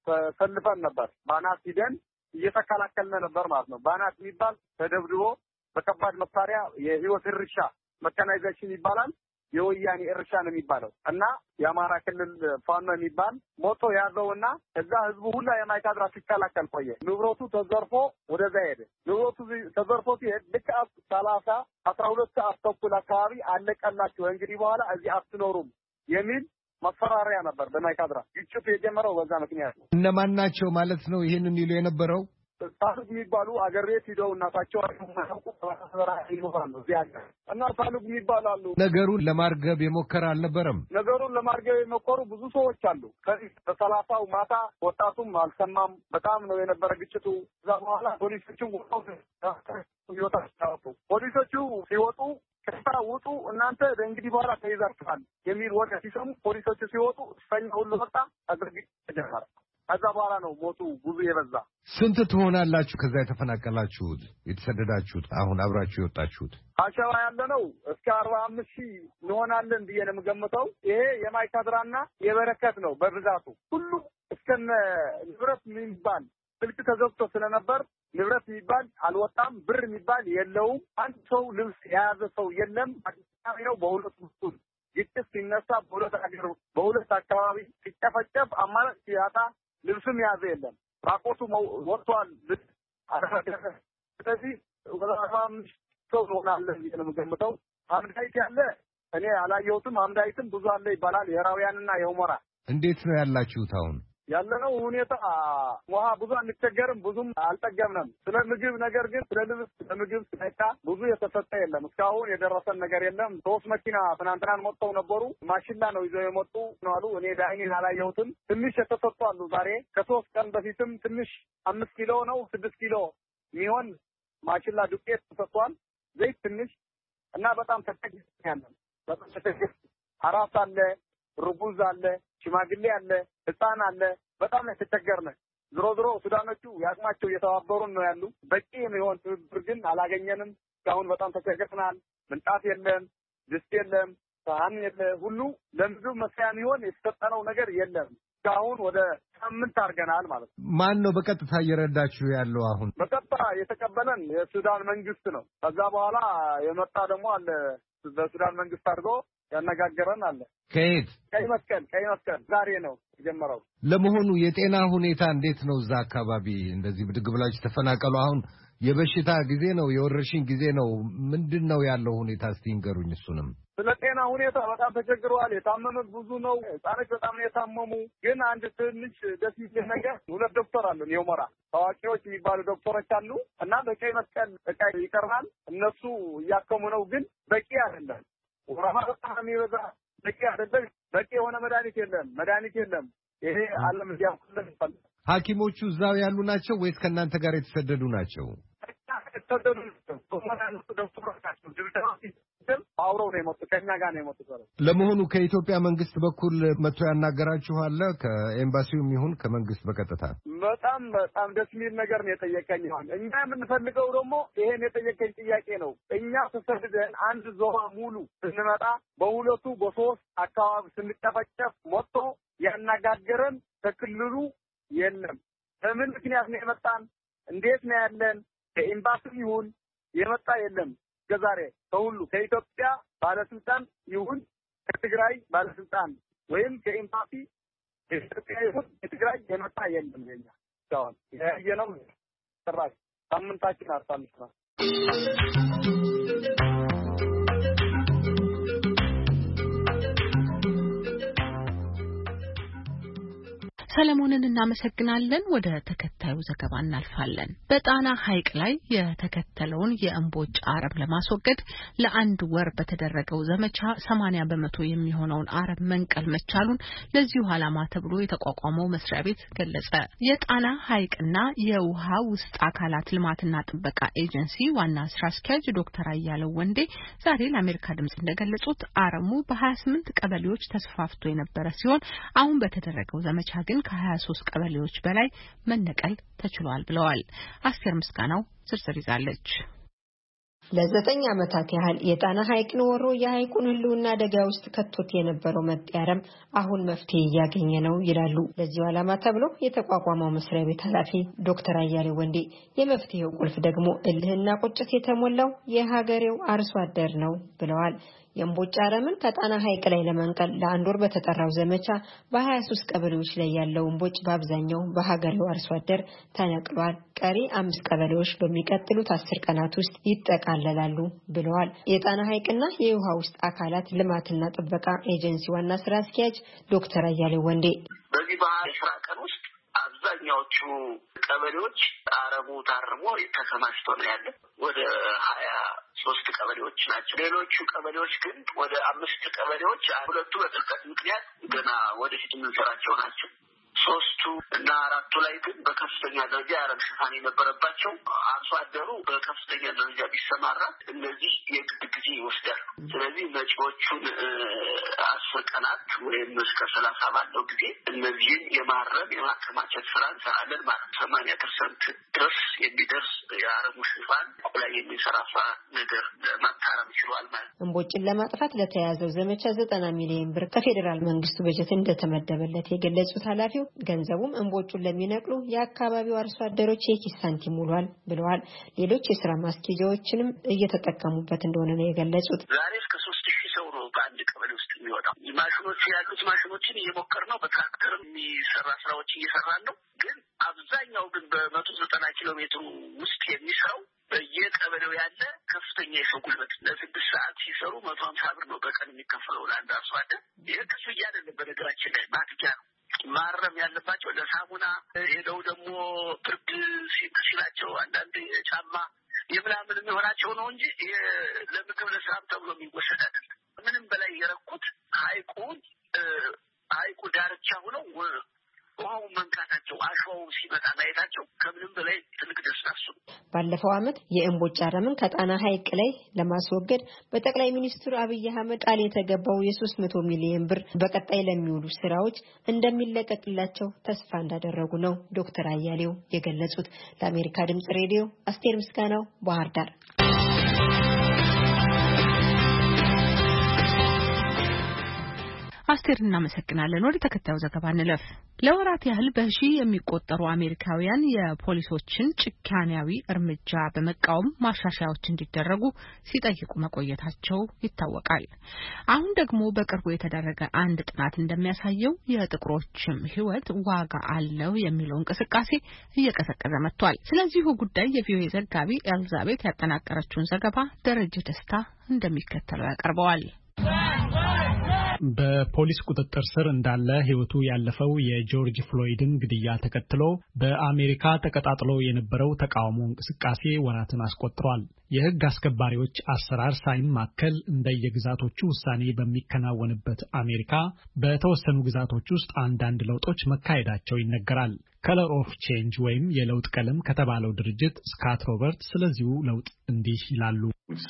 ተሰልፈን ነበር ባናት ሂደን እየተከላከልን ነበር ማለት ነው ባናት የሚባል ተደብድቦ በከባድ መሳሪያ የህይወት እርሻ መካናይዜሽን ይባላል የወያኔ እርሻ ነው የሚባለው እና የአማራ ክልል ፋኖ የሚባል ሞቶ ያዘውና እዛ ህዝቡ ሁላ የማይካድራ ሲከላከል ቆየ ንብረቱ ተዘርፎ ወደዛ ሄደ ንብረቱ ተዘርፎ ሲሄድ ልክ ሰላሳ አስራ ሁለት ሰዓት ተኩል አካባቢ አለቀላችሁ እንግዲህ በኋላ እዚህ አትኖሩም የሚል ማስፈራሪያ ነበር በማይካድራ ግጭቱ የጀመረው በዛ ምክንያት ነው እነማን ናቸው ማለት ነው ይሄንን ይሉ የነበረው ሳሉግ የሚባሉ አገር ቤት ሄደው እናታቸው አያውቁ ይኖራሉ እዚያ እና ሳሉግ ይባላሉ ነገሩን ለማርገብ የሞከረ አልነበረም ነገሩን ለማርገብ የሞከሩ ብዙ ሰዎች አሉ ከዚህ በሰላሳው ማታ ወጣቱም አልሰማም በጣም ነው የነበረ ግጭቱ እዛ በኋላ ፖሊሶቹ ወጣቱ ፖሊሶቹ ሲወጡ ከስታ ውጡ እናንተ እንግዲህ በኋላ ተይዛችኋል የሚል ወሬ ሲሰሙ ፖሊሶቹ ሲወጡ እስረኛ ሁሉ ወጣ አድርግ ተጀመረ ከዛ በኋላ ነው ሞቱ ብዙ የበዛ ስንት ትሆናላችሁ ከዛ የተፈናቀላችሁት የተሰደዳችሁት አሁን አብራችሁ የወጣችሁት አሸባ ያለ ነው እስከ አርባ አምስት ሺህ እንሆናለን ብዬ ነው የምገምተው ይሄ የማይካድራና የበረከት ነው በብዛቱ ሁሉ እስከነ ንብረት የሚባል ስልክ ተዘግቶ ስለነበር ንብረት የሚባል አልወጣም ብር የሚባል የለውም አንድ ሰው ልብስ የያዘ ሰው የለም አዲስ ነው በሁለት ውስጥ ግጭት ሲነሳ በሁለት አገር በሁለት አካባቢ ሲጨፈጨፍ አማራጭ ሲያጣ ልብስም ያዘ የለም ራቆቱ ወጥቷል ስለዚህ ወላሂ ሰው ሆናለ የምገምተው አምዳይት ያለ እኔ አላየሁትም አምዳይትም ብዙ አለ ይባላል የራውያንና የሁመራ እንዴት ነው ያላችሁት አሁን ያለነው ሁኔታ ውሃ ብዙ አንቸገርም ብዙም አልጠገብንም ስለ ምግብ ነገር ግን ስለ ልብስ ስለ ምግብ ስለታ ብዙ የተሰጠ የለም እስካሁን የደረሰን ነገር የለም ሶስት መኪና ትናንትናን መጥተው ነበሩ ማሽላ ነው ይዘው የመጡ ነው አሉ እኔ ዳይኒ አላየሁትም ትንሽ የተሰጡ አሉ ዛሬ ከሶስት ቀን በፊትም ትንሽ አምስት ኪሎ ነው ስድስት ኪሎ ሚሆን ማሽላ ዱቄት ተሰጥቷል ዘይት ትንሽ እና በጣም ተጨግኛለን በጣም ተጨግኝ አራስ አለ ሩቡዝ አለ ሽማግሌ አለ ህፃን አለ በጣም ተቸገርነ ዝሮ ዝሮ ሱዳኖቹ ያስማቸው እየተባበሩን ነው ያሉ በቂ የሚሆን ትብብር ግን አላገኘንም እስካሁን በጣም ተቸገርናል ምንጣፍ የለም ድስት የለም ሳህን የለም ሁሉ ለምግብ መስሪያ የሚሆን የተሰጠነው ነገር የለም እስካሁን ወደ ሳምንት አድርገናል ማለት ነው ማን ነው በቀጥታ እየረዳችሁ ያለው አሁን በቀጥታ የተቀበለን የሱዳን መንግስት ነው ከዛ በኋላ የመጣ ደግሞ አለ በሱዳን መንግስት አድርጎ ያነጋገረን አለ ከየት ቀይ መስቀል ቀይ መስቀል ዛሬ ነው የጀመረው ለመሆኑ የጤና ሁኔታ እንዴት ነው እዛ አካባቢ እንደዚህ ብድግ ብላችሁ ተፈናቀሉ አሁን የበሽታ ጊዜ ነው የወረርሽኝ ጊዜ ነው ምንድነው ያለው ሁኔታ እስቲ ንገሩኝ እሱንም ስለ ጤና ሁኔታ በጣም ተቸግረዋል የታመመ ብዙ ነው ህፃኖች በጣም ነው የታመሙ ግን አንድ ትንሽ ደስ የሚል ነገር ሁለት ዶክተር አሉ የኡመራ ታዋቂዎች የሚባሉ ዶክተሮች አሉ እና በቀይ መስቀል እቃ ይቀርባል እነሱ እያከሙ ነው ግን በቂ አይደለም ወራማ በጣም የሚበዛ በቂ አይደለም በቂ የሆነ መድኃኒት የለም መድኃኒት የለም ይሄ ዓለም እንዲያውቁልን ይፈልጋል ሐኪሞቹ እዛው ያሉ ናቸው ወይስ ከእናንተ ጋር የተሰደዱ ናቸው የተሰደዱ ዶክተሮች ናቸው ድብደባ አውረው ነው የመጡት ከኛ ጋር ነው የመጡት ለመሆኑ ከኢትዮጵያ መንግስት በኩል መጥቶ ያናገራችኋል ከኤምባሲውም ይሁን ከመንግስት በቀጥታ በጣም በጣም ደስ የሚል ነገር ነው የጠየቀኝ እኛ የምንፈልገው ደግሞ ይሄን የጠየቀኝ ጥያቄ ነው እኛ ተሰደደን አንድ ዞባ ሙሉ ስንመጣ በሁለቱ በሶስት አካባቢ ስንጨፈጨፍ ሞቶ ያናጋገረን ከክልሉ የለም በምን ምክንያት ነው የመጣን እንዴት ነው ያለን ከኤምባሲው ይሁን የመጣ የለም ከዛሬ ከሁሉ ከኢትዮጵያ ባለስልጣን ይሁን ከትግራይ ባለስልጣን ወይም ከኤምባሲ ከኢትዮጵያ ይሁን ከትግራይ የመጣ የለም የኛ ታውን ያየነው ተራስ ሳምንታችን አርሳምስና ሰለሞንን እናመሰግናለን ወደ ተከታዩ ዘገባ እናልፋለን በጣና ሐይቅ ላይ የተከተለውን የእምቦጭ አረም ለማስወገድ ለአንድ ወር በተደረገው ዘመቻ ሰማንያ በመቶ የሚሆነውን አረም መንቀል መቻሉን ለዚሁ ዓላማ ተብሎ የተቋቋመው መስሪያ ቤት ገለጸ የጣና ሐይቅና የውሃ ውስጥ አካላት ልማትና ጥበቃ ኤጀንሲ ዋና ስራ አስኪያጅ ዶክተር አያለው ወንዴ ዛሬ ለአሜሪካ ድምጽ እንደገለጹት አረሙ በ28 ቀበሌዎች ተስፋፍቶ የነበረ ሲሆን አሁን በተደረገው ዘመቻ ግን ከሀያ ሶስት ቀበሌዎች በላይ መነቀል ተችሏል ብለዋል አስቴር ምስጋናው ዝርዝር ይዛለች ለዘጠኝ ዓመታት ያህል የጣና ሐይቅን ወሮ የሐይቁን ህልውና አደጋ ውስጥ ከቶት የነበረው መጥያረም አሁን መፍትሄ እያገኘ ነው ይላሉ ለዚህ ዓላማ ተብሎ የተቋቋመው መስሪያ ቤት ኃላፊ ዶክተር አያሌው ወንዴ የመፍትሄው ቁልፍ ደግሞ እልህና ቁጭት የተሞላው የሀገሬው አርሶ አደር ነው ብለዋል የእምቦጭ አረምን ከጣና ሐይቅ ላይ ለመንቀል ለአንድ ወር በተጠራው ዘመቻ በ23 ቀበሌዎች ላይ ያለው እምቦጭ በአብዛኛው በሀገሬው አርሶ አደር ተነቅሏል ቀሪ አምስት ቀበሌዎች በሚቀጥሉት አስር ቀናት ውስጥ ይጠቃለላሉ ብለዋል የጣና ሐይቅና የውሃ ውስጥ አካላት ልማትና ጥበቃ ኤጀንሲ ዋና ስራ አስኪያጅ ዶክተር አያሌው ወንዴ በዚህ በአስራ ቀን ውስጥ አብዛኛዎቹ ቀበሌዎች አረሙ ታርሞ ተከማችቶ ነው ያለ ወደ ሀያ ሶስት ቀበሌዎች ናቸው ሌሎቹ ቀበሌዎች ግን ወደ አምስት ቀበሌዎች ሁለቱ በጥልቀት ምክንያት ገና ወደፊት የምንሰራቸው ናቸው ሶስቱ እና አራቱ ላይ ግን በከፍተኛ ደረጃ አረም ሽፋን የነበረባቸው አርሶ አደሩ በከፍተኛ ደረጃ ቢሰማራ እነዚህ የግድ ጊዜ ይወስዳል ስለዚህ መጪዎቹን አስር ቀናት ወይም እስከ ሰላሳ ባለው ጊዜ እነዚህን የማረም የማከማቸት ስራ እንሰራለን ማለት ሰማንያ ፐርሰንት ድረስ የሚደርስ የአረሙ ሽፋን ላይ የሚሰራፋ ነገር ማታረም ይችላል ማለት እምቦጭን ለማጥፋት ለተያዘው ዘመቻ ዘጠና ሚሊዮን ብር ከፌደራል መንግስቱ በጀት እንደተመደበለት የገለጹት ኃላፊው ገንዘቡም እንቦጩን ለሚነቅሉ የአካባቢው አርሶ አደሮች የኪስ ሳንቲም ውሏል ብለዋል ሌሎች የሥራ ማስኬጃዎችንም እየተጠቀሙበት እንደሆነ ነው የገለጹት ዛሬ እስከ ሶስት ሺህ ሰው ነው በአንድ ቀበሌ ውስጥ የሚወጣው ማሽኖች ያሉት ማሽኖችን እየሞከርነው በትራክተር የሚሰራ ስራዎች እየሰራን ነው ግን አብዛኛው ግን በመቶ ዘጠና ኪሎ ሜትር ውስጥ የሚሰራው በየቀበሌው ያለ ከፍተኛ የሰው ጉልበት ለስድስት ሰዓት ሲሰሩ መቶ ሀምሳ ብር ነው በቀን የሚከፈለው ለአንድ አርሶ አደር ይህ ክፍያ አይደለም በነገራችን ላይ ማትጊያ ነው ማረም ያለባቸው ለሳሙና ሄደው ደግሞ ብርድ ሲላቸው አንዳንድ ጫማ የምናምን የሚሆናቸው ነው እንጂ ለምግብ ለስራም ተብሎ የሚወሰድ አይደለም። ምንም በላይ የረኩት ሐይቁን ሐይቁ ዳርቻ ሆነው ውሃው መንካታቸው አሸዋው ሲመጣ ማየታቸው ከምንም በላይ ትልቅ ደስታ ነው። ባለፈው ዓመት የእምቦጭ አረምን ከጣና ሐይቅ ላይ ለማስወገድ በጠቅላይ ሚኒስትር አብይ አህመድ ቃል የተገባው የሶስት መቶ ሚሊዮን ብር በቀጣይ ለሚውሉ ስራዎች እንደሚለቀቅላቸው ተስፋ እንዳደረጉ ነው ዶክተር አያሌው የገለጹት። ለአሜሪካ ድምጽ ሬዲዮ አስቴር ምስጋናው ባህር ዳር። አስቴር እናመሰግናለን። ወደ ተከታዩ ዘገባ እንለፍ። ለወራት ያህል በሺ የሚቆጠሩ አሜሪካውያን የፖሊሶችን ጭካኔያዊ እርምጃ በመቃወም ማሻሻያዎች እንዲደረጉ ሲጠይቁ መቆየታቸው ይታወቃል። አሁን ደግሞ በቅርቡ የተደረገ አንድ ጥናት እንደሚያሳየው የጥቁሮችም ሕይወት ዋጋ አለው የሚለው እንቅስቃሴ እየቀሰቀሰ መጥቷል። ስለዚሁ ጉዳይ የቪኦኤ ዘጋቢ ኤልዛቤት ያጠናቀረችውን ዘገባ ደረጀ ደስታ እንደሚከተለው ያቀርበዋል። በፖሊስ ቁጥጥር ስር እንዳለ ህይወቱ ያለፈው የጆርጅ ፍሎይድን ግድያ ተከትሎ በአሜሪካ ተቀጣጥሎ የነበረው ተቃውሞ እንቅስቃሴ ወራትን አስቆጥሯል። የህግ አስከባሪዎች አሰራር ሳይማከል እንደየግዛቶቹ ውሳኔ በሚከናወንበት አሜሪካ በተወሰኑ ግዛቶች ውስጥ አንዳንድ ለውጦች መካሄዳቸው ይነገራል። ከለር ኦፍ ቼንጅ ወይም የለውጥ ቀለም ከተባለው ድርጅት ስካት ሮበርት ስለዚሁ ለውጥ እንዲህ ይላሉ።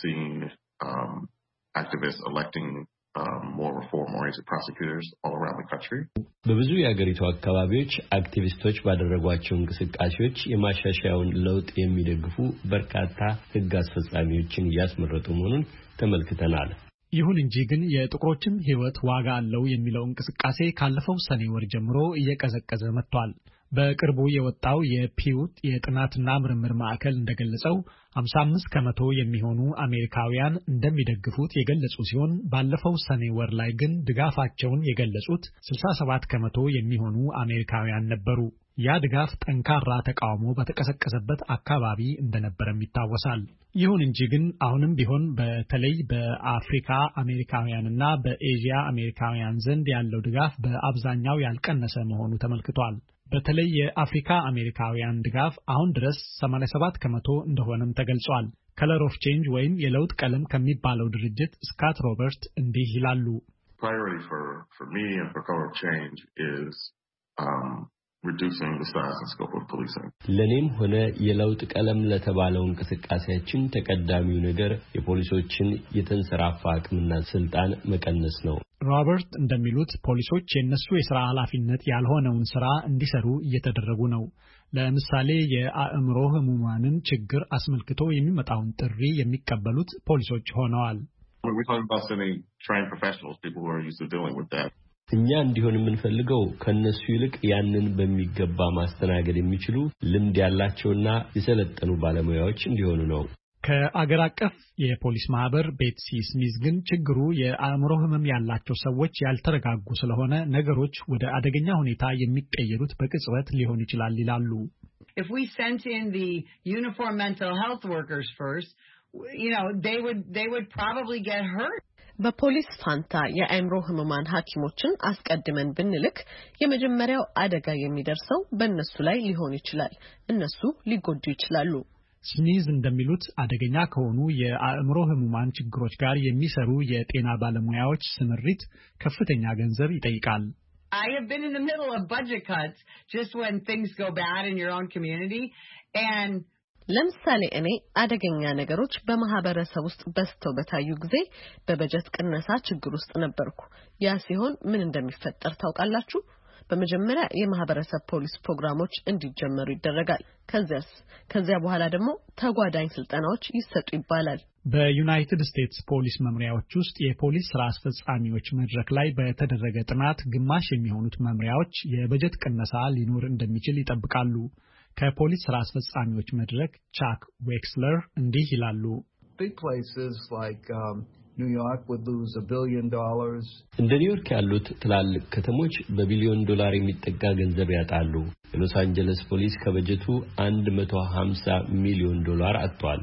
activists electing um, more reform-oriented prosecutors all around the country. በብዙ የሀገሪቱ አካባቢዎች አክቲቪስቶች ባደረጓቸው እንቅስቃሴዎች የማሻሻያውን ለውጥ የሚደግፉ በርካታ ህግ አስፈጻሚዎችን እያስመረጡ መሆኑን ተመልክተናል። ይሁን እንጂ ግን የጥቁሮችም ህይወት ዋጋ አለው የሚለው እንቅስቃሴ ካለፈው ሰኔ ወር ጀምሮ እየቀዘቀዘ መጥቷል። በቅርቡ የወጣው የፒው የጥናትና ምርምር ማዕከል እንደገለጸው ሃምሳ አምስት ከመቶ የሚሆኑ አሜሪካውያን እንደሚደግፉት የገለጹ ሲሆን ባለፈው ሰኔ ወር ላይ ግን ድጋፋቸውን የገለጹት ስልሳ ሰባት ከመቶ የሚሆኑ አሜሪካውያን ነበሩ። ያ ድጋፍ ጠንካራ ተቃውሞ በተቀሰቀሰበት አካባቢ እንደነበረም ይታወሳል። ይሁን እንጂ ግን አሁንም ቢሆን በተለይ በአፍሪካ አሜሪካውያንና በኤዥያ አሜሪካውያን ዘንድ ያለው ድጋፍ በአብዛኛው ያልቀነሰ መሆኑ ተመልክቷል። በተለይ የአፍሪካ አሜሪካውያን ድጋፍ አሁን ድረስ ሰማንያ ሰባት ከመቶ እንደሆነም ተገልጿል። ከለር ኦፍ ቼንጅ ወይም የለውጥ ቀለም ከሚባለው ድርጅት ስካት ሮበርት እንዲህ ይላሉ። Priority for for me and for color of change is um reducing the size and scope of policing. ለኔም ሆነ የለውጥ ቀለም ለተባለው እንቅስቃሴያችን ተቀዳሚው ነገር የፖሊሶችን የተንሰራፋ አቅምና ስልጣን መቀነስ ነው። ሮበርት እንደሚሉት ፖሊሶች የነሱ የሥራ ኃላፊነት ያልሆነውን ሥራ እንዲሰሩ እየተደረጉ ነው። ለምሳሌ የአእምሮ ህሙማንን ችግር አስመልክቶ የሚመጣውን ጥሪ የሚቀበሉት ፖሊሶች ሆነዋል። We're talking about sending trained professionals, people who are used to dealing with that. እኛ እንዲሆን የምንፈልገው ከነሱ ይልቅ ያንን በሚገባ ማስተናገድ የሚችሉ ልምድ ያላቸውና የሰለጠኑ ባለሙያዎች እንዲሆኑ ነው። ከአገር አቀፍ የፖሊስ ማህበር ቤትሲ ስሚዝ ግን ችግሩ የአእምሮ ህመም ያላቸው ሰዎች ያልተረጋጉ ስለሆነ ነገሮች ወደ አደገኛ ሁኔታ የሚቀየሩት በቅጽበት ሊሆን ይችላል ይላሉ። If we sent in the uniformed mental health workers first, you know, they would they would probably get hurt. በፖሊስ ፋንታ የአእምሮ ህሙማን ሐኪሞችን አስቀድመን ብንልክ የመጀመሪያው አደጋ የሚደርሰው በእነሱ ላይ ሊሆን ይችላል። እነሱ ሊጎዱ ይችላሉ። ስሚዝ እንደሚሉት አደገኛ ከሆኑ የአእምሮ ህሙማን ችግሮች ጋር የሚሰሩ የጤና ባለሙያዎች ስምሪት ከፍተኛ ገንዘብ ይጠይቃል። I have been in the middle of budget cuts just when things go bad in your own community and ለምሳሌ እኔ አደገኛ ነገሮች በማህበረሰብ ውስጥ በስተው በታዩ ጊዜ በበጀት ቅነሳ ችግር ውስጥ ነበርኩ። ያ ሲሆን ምን እንደሚፈጠር ታውቃላችሁ? በመጀመሪያ የማህበረሰብ ፖሊስ ፕሮግራሞች እንዲጀመሩ ይደረጋል። ከዚያስ ከዚያ በኋላ ደግሞ ተጓዳኝ ስልጠናዎች ይሰጡ ይባላል። በዩናይትድ ስቴትስ ፖሊስ መምሪያዎች ውስጥ የፖሊስ ስራ አስፈጻሚዎች መድረክ ላይ በተደረገ ጥናት ግማሽ የሚሆኑት መምሪያዎች የበጀት ቅነሳ ሊኖር እንደሚችል ይጠብቃሉ። ከፖሊስ ስራ አስፈጻሚዎች መድረክ ቻክ ዌክስለር እንዲህ ይላሉ። Big places like um, New York would lose a billion dollars. እንደ ኒውዮርክ ያሉት ትላልቅ ከተሞች በቢሊዮን ዶላር የሚጠጋ ገንዘብ ያጣሉ። የሎስ አንጀለስ ፖሊስ ከበጀቱ one hundred fifty ሚሊዮን ዶላር አጥቷል።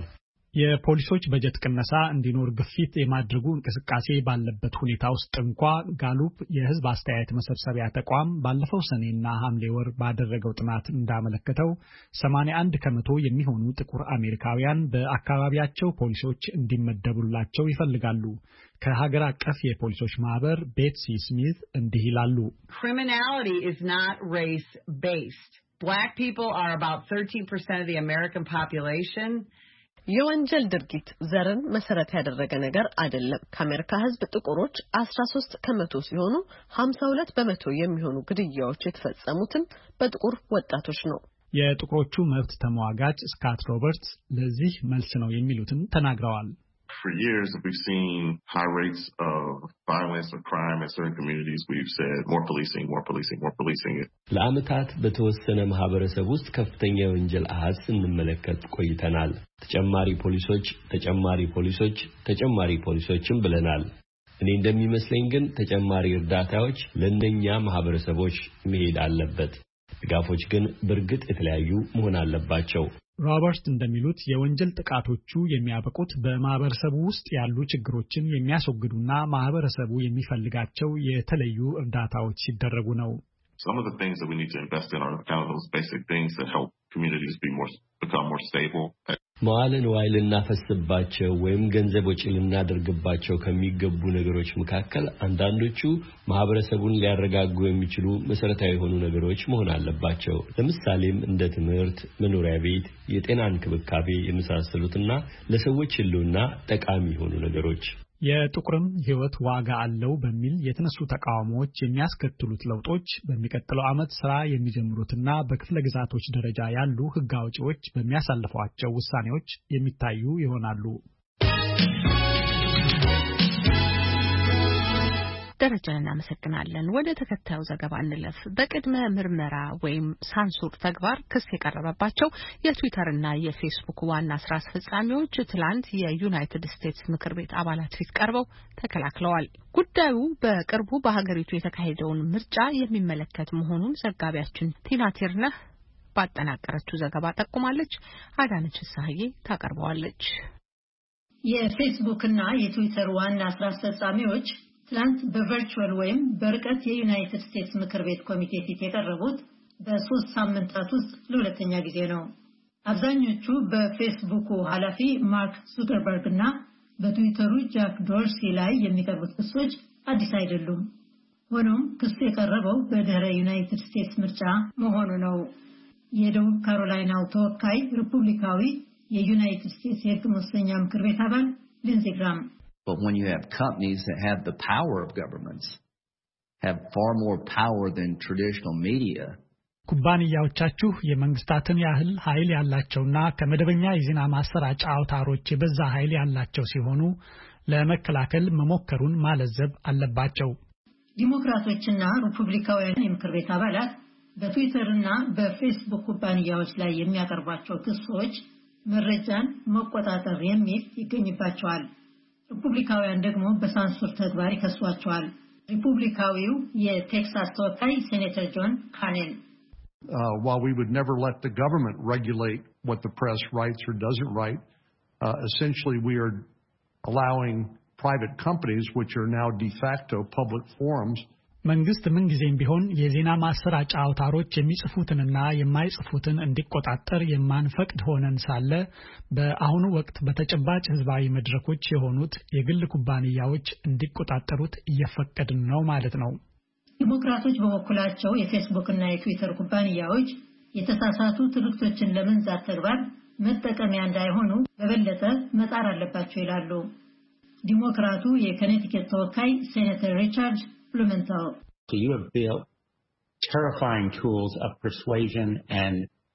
የፖሊሶች በጀት ቅነሳ እንዲኖር ግፊት የማድረጉ እንቅስቃሴ ባለበት ሁኔታ ውስጥ እንኳ ጋሉፕ የህዝብ አስተያየት መሰብሰቢያ ተቋም ባለፈው ሰኔና ሐምሌ ወር ባደረገው ጥናት እንዳመለከተው ሰማንያ አንድ ከመቶ የሚሆኑ ጥቁር አሜሪካውያን በአካባቢያቸው ፖሊሶች እንዲመደቡላቸው ይፈልጋሉ። ከሀገር አቀፍ የፖሊሶች ማህበር ቤትሲ ስሚት እንዲህ ይላሉ። Criminality is not race based. Black people are about thirteen percent of the American population. የወንጀል ድርጊት ዘርን መሰረት ያደረገ ነገር አይደለም። ከአሜሪካ ህዝብ ጥቁሮች አስራ ሶስት ከመቶ ሲሆኑ ሀምሳ ሁለት በመቶ የሚሆኑ ግድያዎች የተፈጸሙትን በጥቁር ወጣቶች ነው። የጥቁሮቹ መብት ተሟጋች ስካት ሮበርትስ ለዚህ መልስ ነው የሚሉትን ተናግረዋል። For years, if we've seen high rates of violence or crime in certain communities, we've said more policing, more policing, more policing. ለዓመታት በተወሰነ ማህበረሰብ ውስጥ ከፍተኛ የወንጀል አሃዝ ስንመለከት ቆይተናል። ተጨማሪ ፖሊሶች፣ ተጨማሪ ፖሊሶች፣ ተጨማሪ ፖሊሶችም ብለናል። እኔ እንደሚመስለኝ ግን ተጨማሪ እርዳታዎች ለእነኛ ማህበረሰቦች መሄድ አለበት። ድጋፎች ግን በእርግጥ የተለያዩ መሆን አለባቸው። ሮበርት እንደሚሉት የወንጀል ጥቃቶቹ የሚያበቁት በማህበረሰቡ ውስጥ ያሉ ችግሮችን የሚያስወግዱና ማህበረሰቡ የሚፈልጋቸው የተለዩ እርዳታዎች ሲደረጉ ነው። Some of the things that we need to invest in are kind of those basic things that help communities be more become more stable. መዋለ ንዋይ ልናፈስባቸው ወይም ገንዘብ ወጪ ልናደርግባቸው ከሚገቡ ነገሮች መካከል አንዳንዶቹ ማህበረሰቡን ሊያረጋጉ የሚችሉ መሰረታዊ የሆኑ ነገሮች መሆን አለባቸው። ለምሳሌም እንደ ትምህርት፣ መኖሪያ ቤት፣ የጤና እንክብካቤ የመሳሰሉትና ለሰዎች ሕልውና ጠቃሚ የሆኑ ነገሮች። የጥቁርም ሕይወት ዋጋ አለው በሚል የተነሱ ተቃውሞዎች የሚያስከትሉት ለውጦች በሚቀጥለው ዓመት ስራ የሚጀምሩትና በክፍለ ግዛቶች ደረጃ ያሉ ሕግ አውጪዎች በሚያሳልፏቸው ውሳኔዎች የሚታዩ ይሆናሉ። ደረጃን እናመሰግናለን። ወደ ተከታዩ ዘገባ እንለፍ። በቅድመ ምርመራ ወይም ሳንሱር ተግባር ክስ የቀረበባቸው የትዊተርና የፌስቡክ ዋና ስራ አስፈጻሚዎች ትላንት የዩናይትድ ስቴትስ ምክር ቤት አባላት ፊት ቀርበው ተከላክለዋል። ጉዳዩ በቅርቡ በሀገሪቱ የተካሄደውን ምርጫ የሚመለከት መሆኑን ዘጋቢያችን ቲና ቲርነህ ባጠናቀረችው ዘገባ ጠቁማለች። አዳነች ሳህዬ ታቀርበዋለች። የፌስቡክና የትዊተር ዋና ስራ አስፈጻሚዎች ትላንት በቨርቹዋል ወይም በርቀት የዩናይትድ ስቴትስ ምክር ቤት ኮሚቴ ፊት የቀረቡት በሶስት ሳምንታት ውስጥ ለሁለተኛ ጊዜ ነው። አብዛኞቹ በፌስቡኩ ኃላፊ ማርክ ዙከርበርግ እና በትዊተሩ ጃክ ዶርሲ ላይ የሚቀርቡት ክሶች አዲስ አይደሉም። ሆኖም ክሱ የቀረበው በድህረ ዩናይትድ ስቴትስ ምርጫ መሆኑ ነው። የደቡብ ካሮላይናው ተወካይ ሪፑብሊካዊ የዩናይትድ ስቴትስ የሕግ መወሰኛ ምክር ቤት አባል ሊንዚ ግራም But when you have companies that have the power of governments, have far more power than traditional media. ኩባንያዎቻችሁ የመንግስታትን ያህል ኃይል ያላቸውና ከመደበኛ የዜና ማሰራጫ አውታሮች የበዛ ኃይል ያላቸው ሲሆኑ ለመከላከል መሞከሩን ማለዘብ አለባቸው። ዲሞክራቶችና ሪፑብሊካውያን የምክር ቤት አባላት በትዊተርና በፌስቡክ ኩባንያዎች ላይ የሚያቀርቧቸው ክሶች መረጃን መቆጣጠር የሚል ይገኝባቸዋል። ሪፑብሊካውያን ደግሞ በሳንሱር ተግባር ይከሷቸዋል። ሪፑብሊካዊው የቴክሳስ ተወካይ ሴኔተር ጆን ካኔን Uh, while we would never let the government regulate what the press writes or doesn't write, uh, essentially we are allowing private companies, which are now de facto public forums, መንግስት ምን ጊዜም ቢሆን የዜና ማሰራጫ አውታሮች የሚጽፉትንና የማይጽፉትን እንዲቆጣጠር የማንፈቅድ ሆነን ሳለ በአሁኑ ወቅት በተጨባጭ ህዝባዊ መድረኮች የሆኑት የግል ኩባንያዎች እንዲቆጣጠሩት እየፈቀድን ነው ማለት ነው። ዲሞክራቶች በበኩላቸው የፌስቡክ እና የትዊተር ኩባንያዎች የተሳሳቱ ትርክቶችን ለመንዛት ተግባር መጠቀሚያ እንዳይሆኑ በበለጠ መጣር አለባቸው ይላሉ። ዲሞክራቱ የኮኔቲከት ተወካይ ሴኔተር ሪቻርድ ብሉመንታል So you have built terrifying tools of persuasion and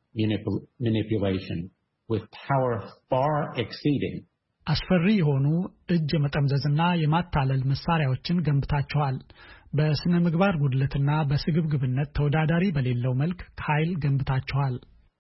manipulation with power far exceeding አስፈሪ የሆኑ እጅ መጠምዘዝና የማታለል መሳሪያዎችን ገንብታችኋል። በስነ ምግባር ጉድለትና በስግብግብነት ተወዳዳሪ በሌለው መልክ ኃይል ገንብታችኋል።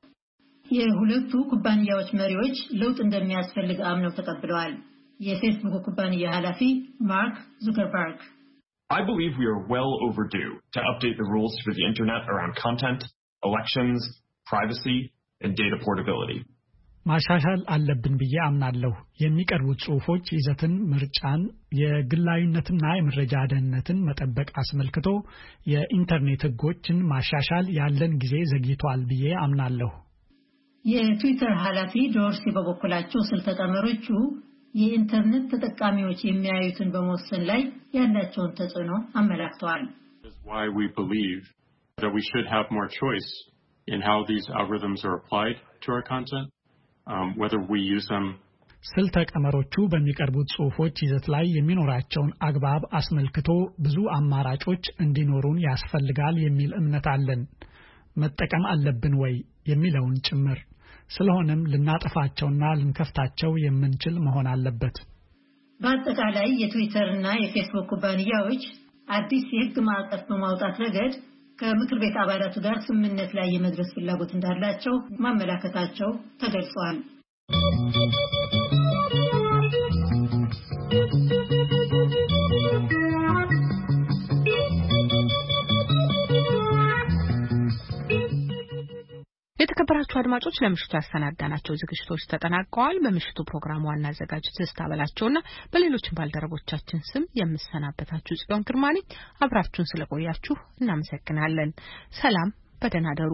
የሁለቱ ኩባንያዎች መሪዎች ለውጥ እንደሚያስፈልግ አምነው ተቀብለዋል። የፌስቡክ ኩባንያ ኃላፊ ማርክ ዙከርበርግ I believe we are well overdue to update the rules for the internet around content, elections, privacy, and data portability. ማሻሻል አለብን ብዬ አምናለሁ። የሚቀርቡት ጽሁፎች ይዘትን፣ ምርጫን፣ የግላዊነትና የመረጃ ደህንነትን መጠበቅ አስመልክቶ የኢንተርኔት ህጎችን ማሻሻል ያለን ጊዜ ዘግይቷል ብዬ አምናለሁ። የትዊተር ኃላፊ ዶርሲ በበኩላቸው ስልተ ቀመሮቹ የኢንተርኔት ተጠቃሚዎች የሚያዩትን በመወሰን ላይ ያላቸውን ተጽዕኖ አመላክተዋል። Why we believe that we should have more choice in how these algorithms are applied to our content. Um, whether we use them ስልተ ቀመሮቹ በሚቀርቡት ጽሁፎች ይዘት ላይ የሚኖራቸውን አግባብ አስመልክቶ ብዙ አማራጮች እንዲኖሩን ያስፈልጋል የሚል እምነት አለን። መጠቀም አለብን ወይ የሚለውን ጭምር። ስለሆነም ልናጠፋቸውና ልንከፍታቸው የምንችል መሆን አለበት። በአጠቃላይ የትዊተር እና የፌስቡክ ኩባንያዎች አዲስ የህግ ማዕቀፍ በማውጣት ረገድ ከምክር ቤት አባላቱ ጋር ስምምነት ላይ የመድረስ ፍላጎት እንዳላቸው ማመላከታቸው ተገልጿል። የተከበራችሁ አድማጮች ለምሽቱ ያሰናዳናቸው ዝግጅቶች ተጠናቀዋል። በምሽቱ ፕሮግራም ዋና አዘጋጅ ትዝታ በላቸውና በሌሎችም ባልደረቦቻችን ስም የምሰናበታችሁ ጽዮን ግርማ ነኝ። አብራችሁን ስለቆያችሁ እናመሰግናለን። ሰላም፣ በደህና ደሩ።